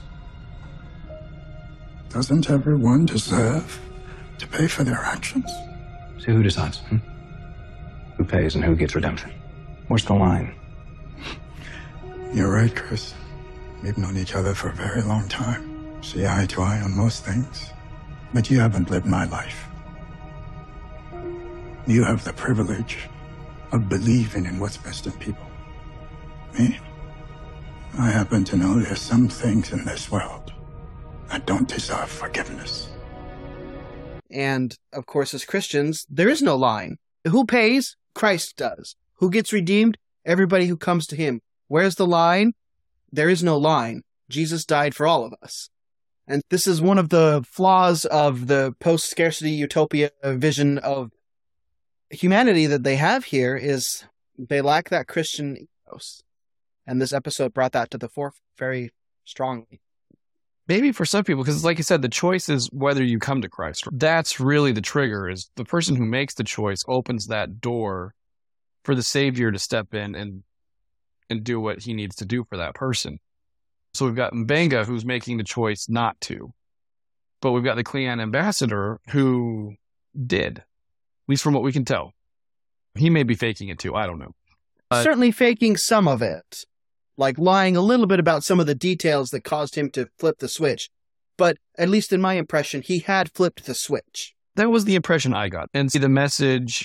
Doesn't everyone deserve to pay for their actions? So who decides? Who pays and who gets redemption? Where's the line? You're right, Chris. We've known each other for a very long time. See eye to eye on most things. But you haven't lived my life. You have the privilege of believing in what's best in people. Me? I happen to know there's some things in this world that don't deserve forgiveness. And, of course, as Christians, there is no line. Who pays? Christ does. Who gets redeemed? Everybody who comes to him. Where's the line? There is no line. Jesus died for all of us. And this is one of the flaws of the post-scarcity utopia vision of humanity that they have here is they lack that Christian ethos. And this episode brought that to the forefront very strongly. Maybe for some people, because like you said, the choice is whether you come to Christ. That's really the trigger, is the person who makes the choice opens that door for the Savior to step in and do what he needs to do for that person. So we've got M'Benga, who's making the choice not to. But we've got the Klingon ambassador who did, at least from what we can tell. He may be faking it too, I don't know. Certainly faking some of it. Like lying a little bit about some of the details that caused him to flip the switch. But at least in my impression, he had flipped the switch. That was the impression I got. And see, the message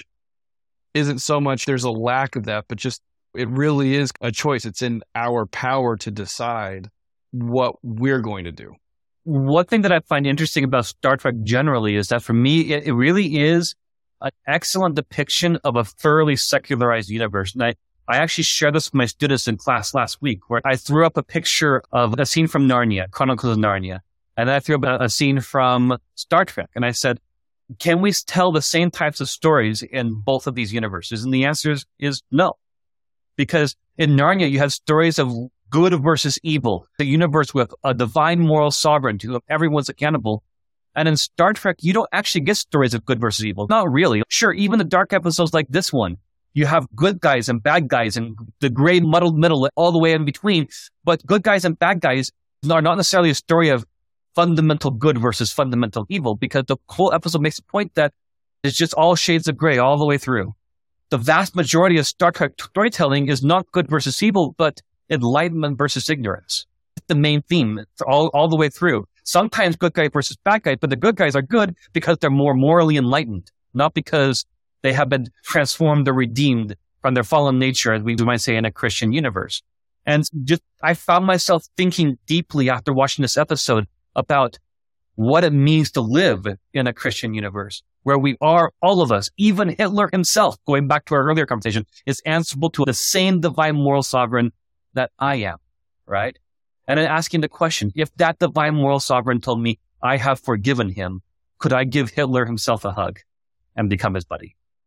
isn't so much there's a lack of that, but just it really is a choice. It's in our power to decide what we're going to do. One thing that I find interesting about Star Trek generally is that for me, it really is an excellent depiction of a thoroughly secularized universe. And I actually shared this with my students in class last week, where I threw up a picture of a scene from Narnia, Chronicles of Narnia. And then I threw up a scene from Star Trek. And I said, can we tell the same types of stories in both of these universes? And the answer is no. Because in Narnia, you have stories of good versus evil, the universe with a divine moral sovereignty of everyone's accountable. And in Star Trek, you don't actually get stories of good versus evil. Not really. Sure, even the dark episodes like this one, you have good guys and bad guys and the gray muddled middle all the way in between. But good guys and bad guys are not necessarily a story of fundamental good versus fundamental evil, because the whole episode makes a point that it's just all shades of gray all the way through. The vast majority of Star Trek storytelling is not good versus evil, but enlightenment versus ignorance. It's the main theme all the way through. Sometimes good guy versus bad guy, but the good guys are good because they're more morally enlightened, not because they have been transformed or redeemed from their fallen nature, as we might say in a Christian universe. And just I found myself thinking deeply after watching this episode about what it means to live in a Christian universe, where we are, all of us, even Hitler himself, going back to our earlier conversation, is answerable to the same divine moral sovereign that I am, right? And then asking the question, if that divine moral sovereign told me I have forgiven him, could I give Hitler himself a hug and become his buddy?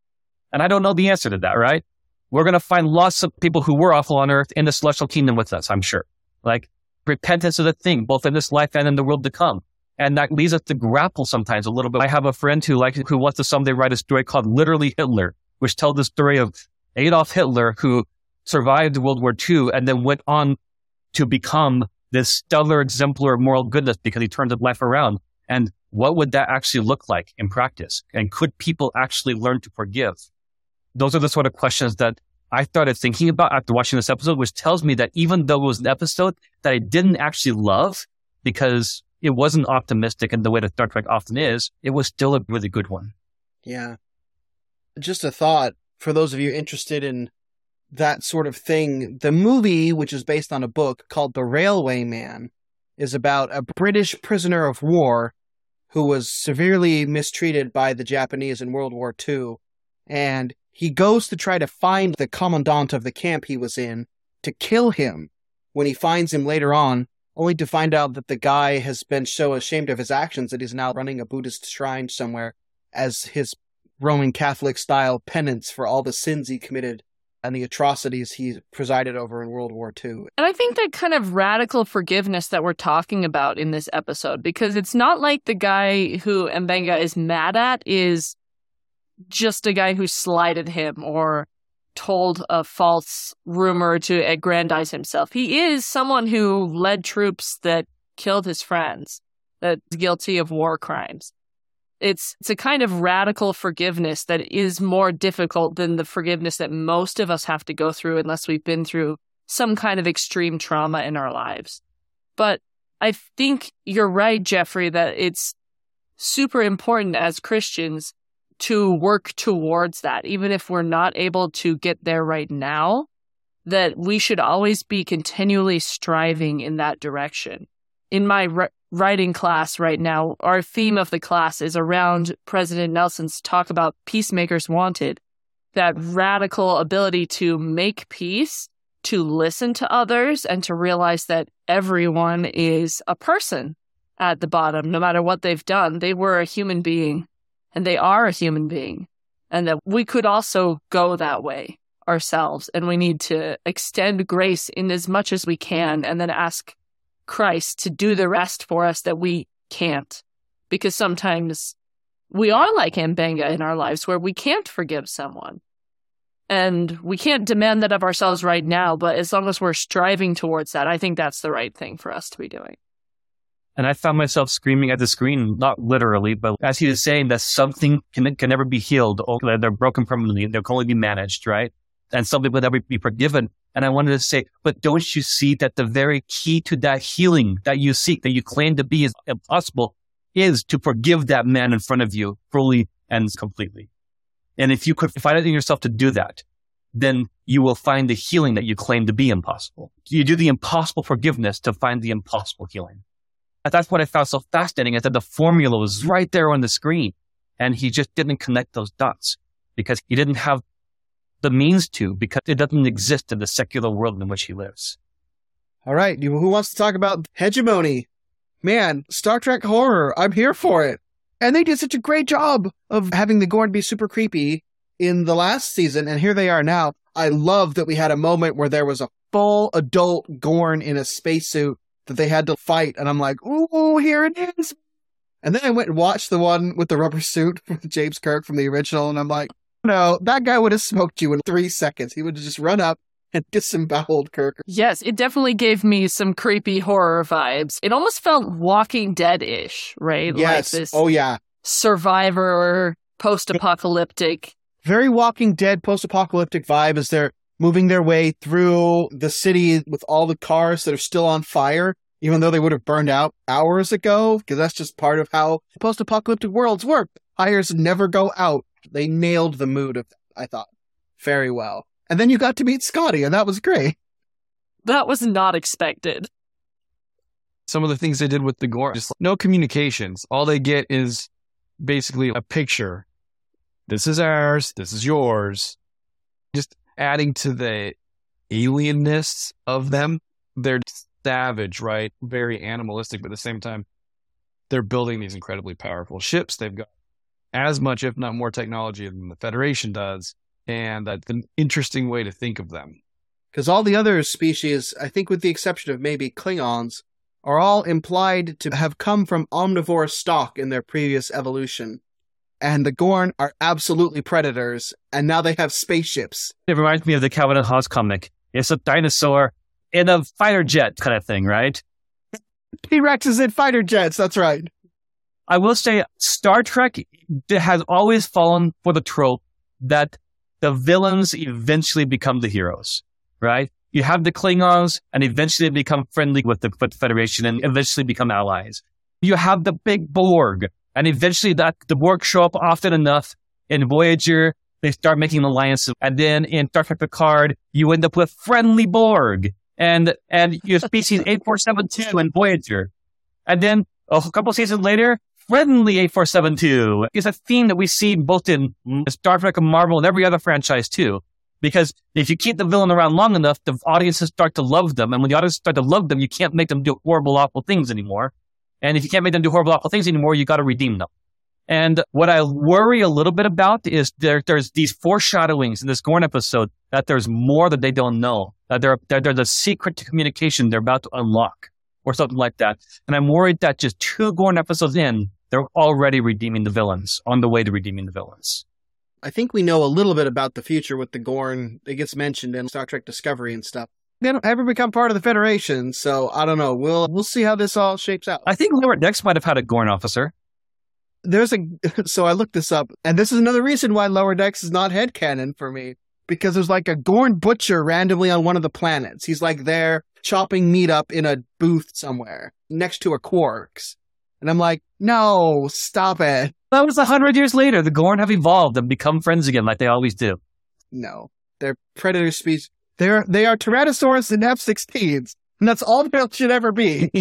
And I don't know the answer to that, right? We're going to find lots of people who were awful on earth in the celestial kingdom with us, I'm sure. Like, repentance is a thing, both in this life and in the world to come. And that leads us to grapple sometimes a little bit. I have a friend who wants to someday write a story called Literally Hitler, which tells the story of Adolf Hitler, who survived World War II and then went on to become this stellar exemplar of moral goodness because he turned his life around. And what would that actually look like in practice? And could people actually learn to forgive? Those are the sort of questions that I started thinking about after watching this episode, which tells me that even though it was an episode that I didn't actually love because it wasn't optimistic in the way that Star Trek often is, it was still a really good one. Yeah. Just a thought for those of you interested in that sort of thing. The movie, which is based on a book called The Railway Man, is about a British prisoner of war who was severely mistreated by the Japanese in World War II. And he goes to try to find the commandant of the camp he was in to kill him. When he finds him later on, only to find out that the guy has been so ashamed of his actions that he's now running a Buddhist shrine somewhere as his Roman Catholic style penance for all the sins he committed and the atrocities he presided over in World War II. And I think that kind of radical forgiveness that we're talking about in this episode, because it's not like the guy who Mbenga is mad at is just a guy who slighted him or told a false rumor to aggrandize himself. He is someone who led troops that killed his friends, that's guilty of war crimes. It's a kind of radical forgiveness that is more difficult than the forgiveness that most of us have to go through unless we've been through some kind of extreme trauma in our lives. But I think you're right, Jeffrey, that it's super important as Christians to work towards that, even if we're not able to get there right now, that we should always be continually striving in that direction. In my writing class right now, our theme of the class is around President Nelson's talk about peacemakers wanted, that radical ability to make peace, to listen to others, and to realize that everyone is a person at the bottom, no matter what they've done. They were a human being, and they are a human being, and that we could also go that way ourselves, and we need to extend grace in as much as we can, and then ask Christ to do the rest for us that we can't. Because sometimes we are like Mbenga in our lives where we can't forgive someone. And we can't demand that of ourselves right now, but as long as we're striving towards that, I think that's the right thing for us to be doing. And I found myself screaming at the screen, not literally, but as he was saying that something can never be healed, or they're broken permanently, they can only be managed, right? And something will never be forgiven. And I wanted to say, but don't you see that the very key to that healing that you seek, that you claim to be is impossible, is to forgive that man in front of you fully and completely. And if you could find it in yourself to do that, then you will find the healing that you claim to be impossible. You do the impossible forgiveness to find the impossible healing. And that's what I found so fascinating, is that the formula was right there on the screen. And he just didn't connect those dots because he didn't have the means to, because it doesn't exist in the secular world in which he lives. All right. Who wants to talk about hegemony? Man, Star Trek horror. I'm here for it. And they did such a great job of having the Gorn be super creepy in the last season. And here they are now. I love that we had a moment where there was a full adult Gorn in a spacesuit that they had to fight. And I'm like, ooh, here it is. And then I went and watched the one with the rubber suit from James Kirk from the original. And I'm like, no, that guy would have smoked you in 3 seconds. He would have just run up and disemboweled Kirk. Yes, it definitely gave me some creepy horror vibes. It almost felt Walking Dead-ish, right? Yes. Like this survivor, post-apocalyptic. Very Walking Dead post-apocalyptic vibe as they're moving their way through the city with all the cars that are still on fire, even though they would have burned out hours ago, because that's just part of how post-apocalyptic worlds work. Fires never go out. They nailed the mood of that, I thought, very well. And then you got to meet Scotty, and that was great. That was not expected. Some of the things they did with the Gorn, just no communications. All they get is basically a picture. This is ours. This is yours. Just adding to the alienness of them. They're savage, right? Very animalistic, but at the same time, they're building these incredibly powerful ships. They've got as much, if not more technology than the Federation does. And that's an interesting way to think of them. Because all the other species, I think with the exception of maybe Klingons, are all implied to have come from omnivore stock in their previous evolution. And the Gorn are absolutely predators, and now they have spaceships. It reminds me of the Calvin and Hobbes comic. It's a dinosaur in a fighter jet kind of thing, right? T-Rex is in fighter jets, that's right. I will say Star Trek has always fallen for the trope that the villains eventually become the heroes, right? You have the Klingons, and eventually they become friendly with the Federation and eventually become allies. You have the big Borg, and eventually the Borg show up often enough in Voyager. They start making alliances. And then in Star Trek Picard, you end up with friendly Borg and your species 8472 in Voyager. And then a couple seasons later, friendly 8472 is a theme that we see both in Star Trek and Marvel and every other franchise too. Because if you keep the villain around long enough, the audiences start to love them. And when the audiences start to love them, you can't make them do horrible, awful things anymore. And if you can't make them do horrible, awful things anymore, you got to redeem them. And what I worry a little bit about is there's these foreshadowings in this Gorn episode that there's more that they don't know, that there's a secret to communication they're about to unlock or something like that. And I'm worried that just 2 Gorn episodes in, they're already redeeming the villains, on the way to redeeming the villains. I think we know a little bit about the future with the Gorn. It gets mentioned in Star Trek Discovery and stuff. They don't ever become part of the Federation, so I don't know. We'll see how this all shapes out. I think Lower Decks might have had a Gorn officer. So I looked this up, and this is another reason why Lower Decks is not headcanon for me, because there's like a Gorn butcher randomly on one of the planets. He's like there chopping meat up in a booth somewhere next to a Quarks. And I'm like, no, stop it. That was 100 years later. The Gorn have evolved and become friends again like they always do. No, they're predator species. They are Tyrannosaurus and F-16s, and that's all there should ever be.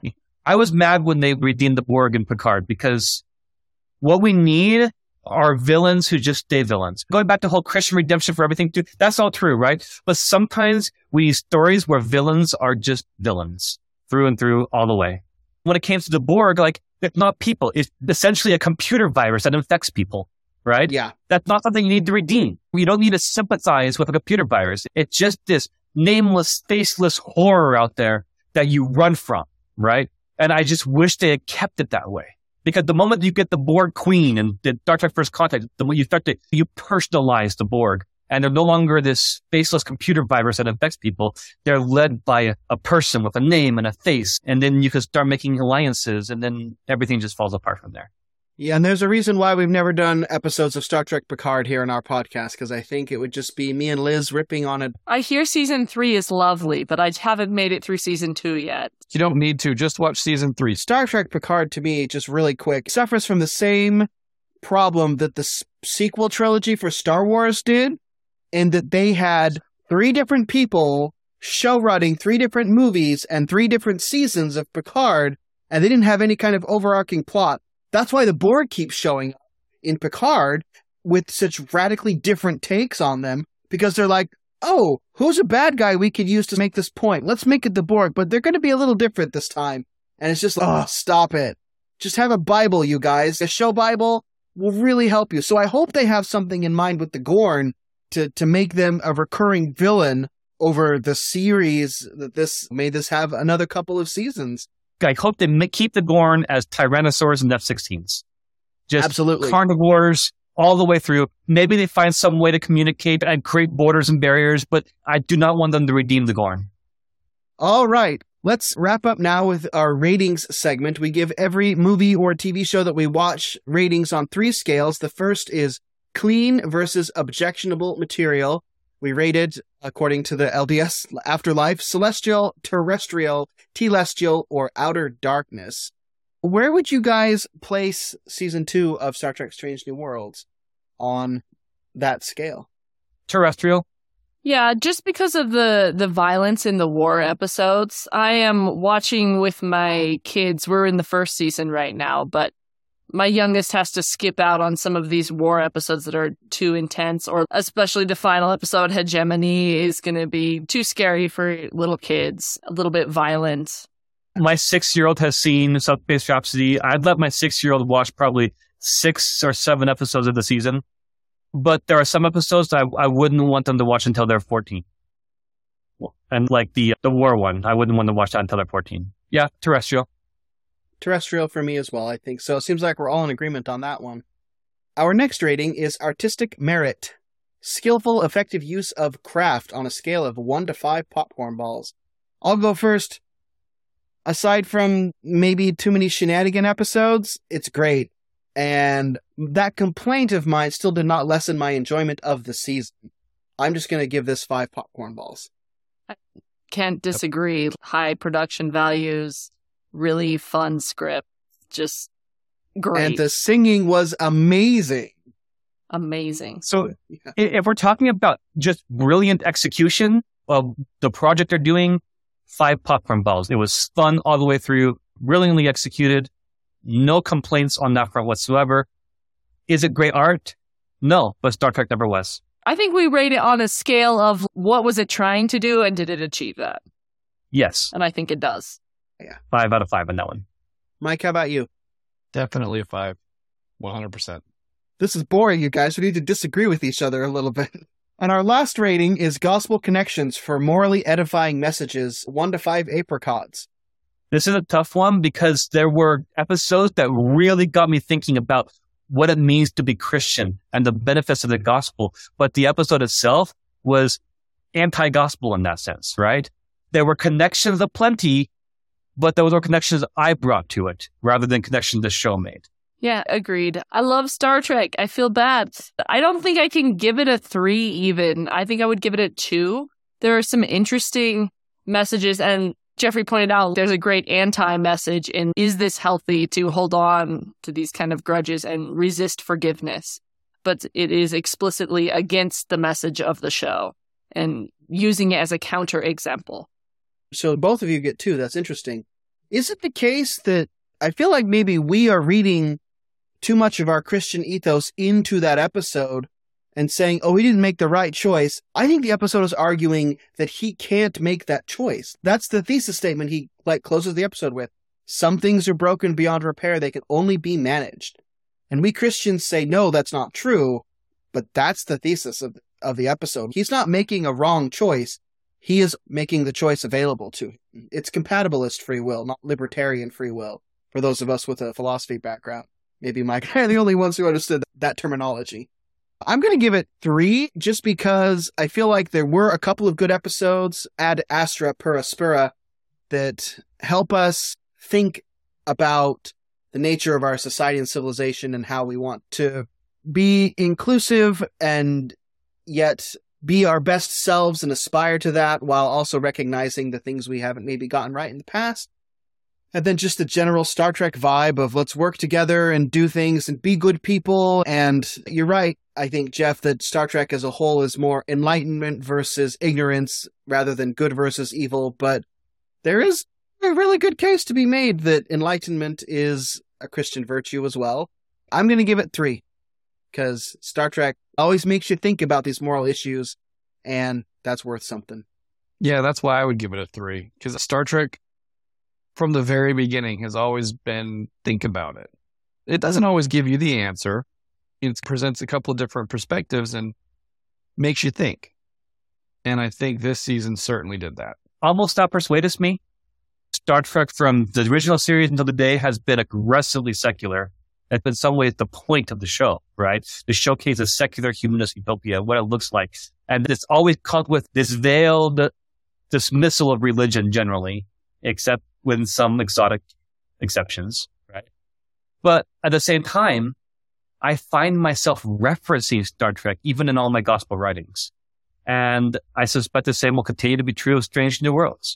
I was mad when they redeemed the Borg in Picard because what we need are villains who just stay villains. Going back to the whole Christian redemption for everything, too, that's all true, right? But sometimes we need stories where villains are just villains through and through all the way. When it came to the Borg, like, it's not people. It's essentially a computer virus that infects people, right? Yeah. That's not something you need to redeem. You don't need to sympathize with a computer virus. It's just this nameless, faceless horror out there that you run from, right? And I just wish they had kept it that way. Because the moment you get the Borg Queen and the Star Trek First Contact, the moment you personalize the Borg. And they're no longer this faceless computer virus that affects people. They're led by a person with a name and a face. And then you can start making alliances, and then everything just falls apart from there. Yeah, and there's a reason why we've never done episodes of Star Trek Picard here in our podcast, because I think it would just be me and Liz ripping on it. I hear season 3 is lovely, but I haven't made it through season 2 yet. You don't need to. Just watch season 3. Star Trek Picard, to me, just really quick, suffers from the same problem that the sequel trilogy for Star Wars did, in that they had 3 different people show-running 3 different movies and 3 different seasons of Picard, and they didn't have any kind of overarching plot. That's why the Borg keeps showing up in Picard with such radically different takes on them, because they're like, oh, who's a bad guy we could use to make this point? Let's make it the Borg, but they're going to be a little different this time. And it's just like, oh, stop it. Just have a Bible, you guys. A show Bible will really help you. So I hope they have something in mind with the Gorn to make them a recurring villain over the series that may this have another couple of seasons. I hope they keep the Gorn as Tyrannosaurs and F-16s. Just absolutely carnivores all the way through. Maybe they find some way to communicate and create borders and barriers, but I do not want them to redeem the Gorn. All right. Let's wrap up now with our ratings segment. We give every movie or TV show that we watch ratings on 3 scales. The first is clean versus objectionable material. We rated, according to the LDS Afterlife, celestial, terrestrial, telestial, or outer darkness. Where would you guys place season 2 of Star Trek Strange New Worlds on that scale? Terrestrial. Yeah, just because of the violence in the war episodes. I am watching with my kids. We're in the first season right now, but my youngest has to skip out on some of these war episodes that are too intense, or especially the final episode, Hegemony, is going to be too scary for little kids, a little bit violent. My 6-year-old has seen Space Rhapsody. I'd let my 6-year-old watch probably 6 or 7 episodes of the season. But there are some episodes that I wouldn't want them to watch until they're 14. And like the war one, I wouldn't want to watch that until they're 14. Yeah, terrestrial. Terrestrial for me as well, I think. So it seems like we're all in agreement on that one. Our next rating is artistic merit. Skillful, effective use of craft on a scale of 1 to 5 popcorn balls. I'll go first. Aside from maybe too many shenanigan episodes, it's great. And that complaint of mine still did not lessen my enjoyment of the season. I'm just going to give this 5 popcorn balls. I can't disagree. High production values, really fun script, just great. And the singing was amazing. Amazing. So if we're talking about just brilliant execution of the project they're doing, 5 popcorn balls. It was fun all the way through, brilliantly executed. No complaints on that front whatsoever. Is it great art? No, but Star Trek never was. I think we rate it on a scale of what was it trying to do and did it achieve that? Yes. And I think it does. Yeah. 5 out of 5 on that one. Mike, how about you? Definitely a 5. 100%. This is boring, you guys. We need to disagree with each other a little bit. And our last rating is Gospel Connections for morally edifying messages, 1 to 5 apricots. This is a tough one because there were episodes that really got me thinking about what it means to be Christian and the benefits of the gospel. But the episode itself was anti-gospel in that sense, right? There were connections aplenty, but those were connections I brought to it rather than connections the show made. Yeah, agreed. I love Star Trek. I feel bad. I don't think I can give it a 3 even. I think I would give it a 2. There are some interesting messages, and Jeffrey pointed out there's a great anti-message in, is this healthy to hold on to these kind of grudges and resist forgiveness? But it is explicitly against the message of the show and using it as a counterexample. So both of you get 2. That's interesting. Is it the case that I feel like maybe we are reading too much of our Christian ethos into that episode and saying, oh, he didn't make the right choice? I think the episode is arguing that he can't make that choice. That's the thesis statement he closes the episode with. Some things are broken beyond repair. They can only be managed. And we Christians say, no, that's not true. But that's the thesis of the episode. He's not making a wrong choice. He is making the choice available to him. It's compatibilist free will, not libertarian free will, for those of us with a philosophy background. Maybe Mike and I are the only ones who understood that terminology. I'm going to give it 3 just because I feel like there were a couple of good episodes, ad astra per aspera, that help us think about the nature of our society and civilization and how we want to be inclusive and yet be our best selves and aspire to that while also recognizing the things we haven't maybe gotten right in the past. And then just the general Star Trek vibe of let's work together and do things and be good people. And you're right, I think, Jeff, that Star Trek as a whole is more enlightenment versus ignorance rather than good versus evil. But there is a really good case to be made that enlightenment is a Christian virtue as well. I'm going to give it 3 because Star Trek always makes you think about these moral issues, and that's worth something. Yeah, that's why I would give it a 3, because Star Trek from the very beginning has always been think about it. It doesn't always give you the answer. It presents a couple of different perspectives and makes you think. And I think this season certainly did that. Almost that persuaded me. Star Trek from the original series until today has been aggressively secular. That's in some ways the point of the show, right? To showcase a secular humanist utopia, what it looks like. And it's always caught with this veiled dismissal of religion generally, except with some exotic exceptions, right? But at the same time, I find myself referencing Star Trek even in all my gospel writings. And I suspect the same will continue to be true of Strange New Worlds.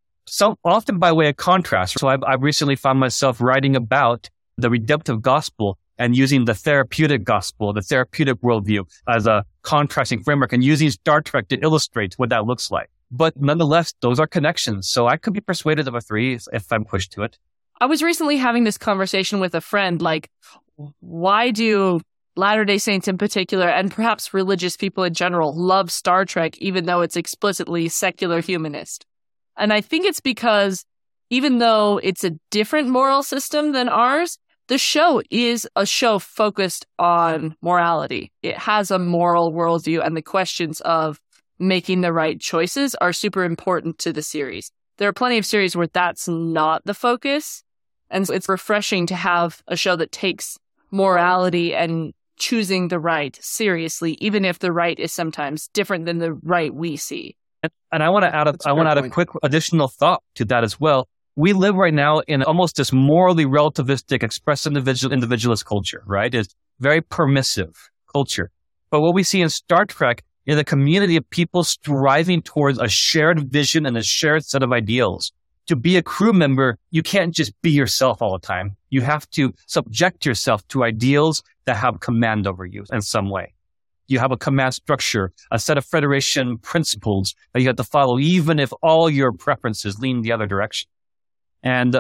So often by way of contrast. So I've recently found myself writing about the redemptive gospel and using the therapeutic gospel, the therapeutic worldview as a contrasting framework and using Star Trek to illustrate what that looks like. But nonetheless, those are connections. So I could be persuaded of a 3 if I'm pushed to it. I was recently having this conversation with a friend, like, why do Latter-day Saints in particular, and perhaps religious people in general, love Star Trek, even though it's explicitly secular humanist? And I think it's because even though it's a different moral system than ours, The show is a show focused on morality. It has a moral worldview, and the questions of making the right choices are super important to the series. There are plenty of series where that's not the focus, and so it's refreshing to have a show that takes morality and choosing the right seriously, even if the right is sometimes different than the right we see. And I want to add a quick additional thought to that as well. We live right now in almost this morally relativistic, expressive individualist culture, right? It's very permissive culture. But what we see in Star Trek is a community of people striving towards a shared vision and a shared set of ideals. To be a crew member, you can't just be yourself all the time. You have to subject yourself to ideals that have command over you in some way. You have a command structure, a set of Federation principles that you have to follow, even if all your preferences lean the other direction. And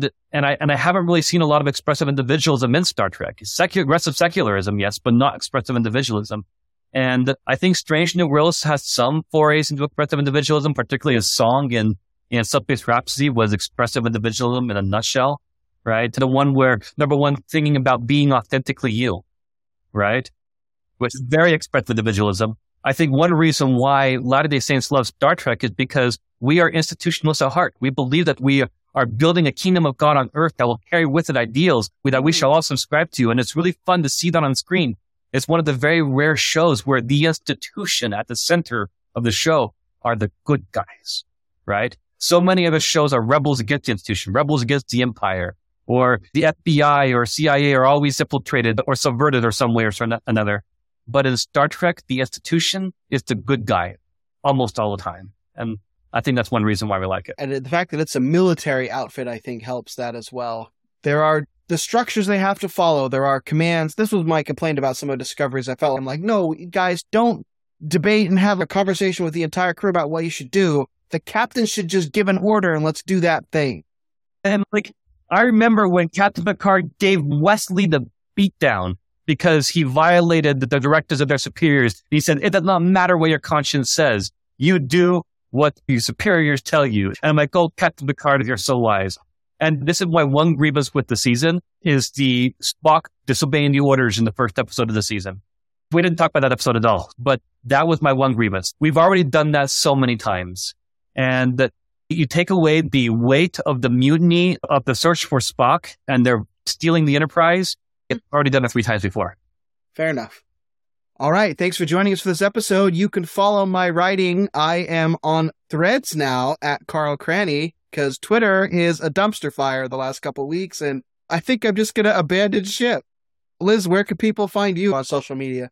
I haven't really seen a lot of expressive individualism in Star Trek. Aggressive secularism, yes, but not expressive individualism. And I think Strange New Worlds has some forays into expressive individualism, particularly a song in Subspace Rhapsody was expressive individualism in a nutshell, right? The one where, number one, thinking about being authentically you, right? Which is very expressive individualism. I think one reason why Latter-day Saints love Star Trek is because we are institutionalists at heart. We believe that we are building a kingdom of God on earth that will carry with it ideals that we shall all subscribe to. And it's really fun to see that on screen. It's one of the very rare shows where the institution at the center of the show are the good guys, right? So many other shows are rebels against the institution, rebels against the empire, or the FBI or CIA are always infiltrated or subverted or some way or another. But in Star Trek, the institution is the good guy almost all the time. And I think that's one reason why we like it. And the fact that it's a military outfit, I think, helps that as well. There are the structures they have to follow. There are commands. This was my complaint about some of the discoveries I felt. I'm like, no, guys, don't debate and have a conversation with the entire crew about what you should do. The captain should just give an order and let's do that thing. And I remember when Captain Picard gave Wesley the beatdown because he violated the directives of their superiors. He said, it does not matter what your conscience says. You do what your superiors tell you. And I'm like, oh, Captain Picard, you're so wise. And this is my one grievance with the season is the Spock disobeying the orders in the first episode of the season. We didn't talk about that episode at all, but that was my one grievance. We've already done that so many times. And that you take away the weight of the mutiny of the search for Spock and they're stealing the Enterprise. It's already done it 3 times before. Fair enough. All right. Thanks for joining us for this episode. You can follow my writing. I am on Threads now at Carl Cranny because Twitter is a dumpster fire the last couple of weeks. And I think I'm just going to abandon ship. Liz, where can people find you on social media?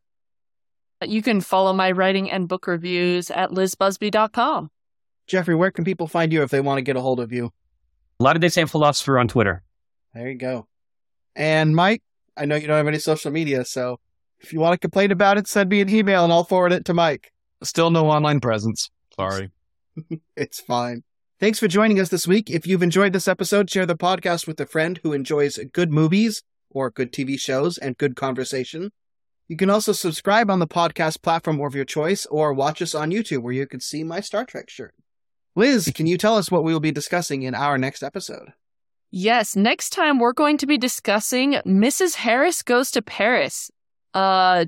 You can follow my writing and book reviews at lizbusby.com. Jeffrey, where can people find you if they want to get a hold of you? Latter-day Saint Philosopher on Twitter. There you go. And Mike, I know you don't have any social media, so if you want to complain about it, send me an email and I'll forward it to Mike. Still no online presence. Sorry. It's fine. Thanks for joining us this week. If you've enjoyed this episode, share the podcast with a friend who enjoys good movies or good TV shows and good conversation. You can also subscribe on the podcast platform of your choice or watch us on YouTube where you can see my Star Trek shirt. Liz, can you tell us what we will be discussing in our next episode? Yes, next time we're going to be discussing Mrs. Harris Goes to Paris, a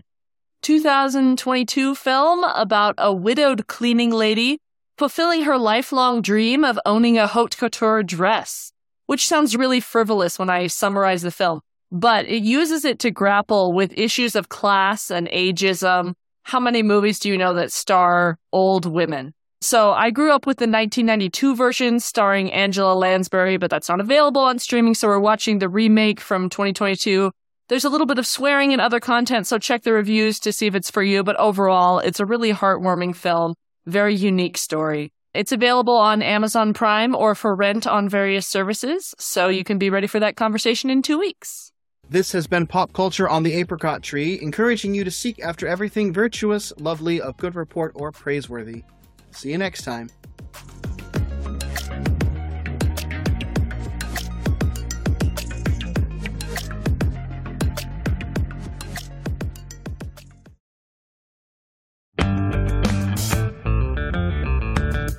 2022 film about a widowed cleaning lady fulfilling her lifelong dream of owning a haute couture dress, which sounds really frivolous when I summarize the film, but it uses it to grapple with issues of class and ageism. How many movies do you know that star old women? So I grew up with the 1992 version starring Angela Lansbury, but that's not available on streaming, so we're watching the remake from 2022. There's a little bit of swearing and other content, so check the reviews to see if it's for you, but overall, it's a really heartwarming film, very unique story. It's available on Amazon Prime or for rent on various services, so you can be ready for that conversation in 2 weeks. This has been Pop Culture on the Apricot Tree, encouraging you to seek after everything virtuous, lovely, of good report, or praiseworthy. See you next time.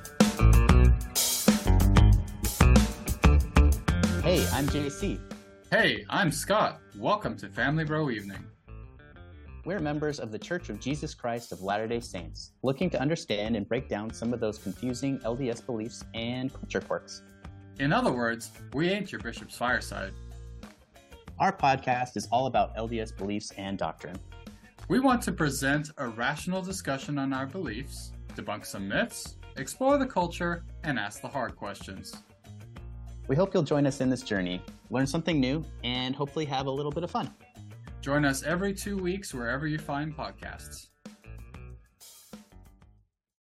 Hey, I'm JC. Hey, I'm Scott. Welcome to Family Bro Evening. We're members of the Church of Jesus Christ of Latter-day Saints, looking to understand and break down some of those confusing LDS beliefs and culture quirks. In other words, we ain't your bishop's fireside. Our podcast is all about LDS beliefs and doctrine. We want to present a rational discussion on our beliefs, debunk some myths, explore the culture, and ask the hard questions. We hope you'll join us in this journey, learn something new, and hopefully have a little bit of fun. Join us every 2 weeks wherever you find podcasts.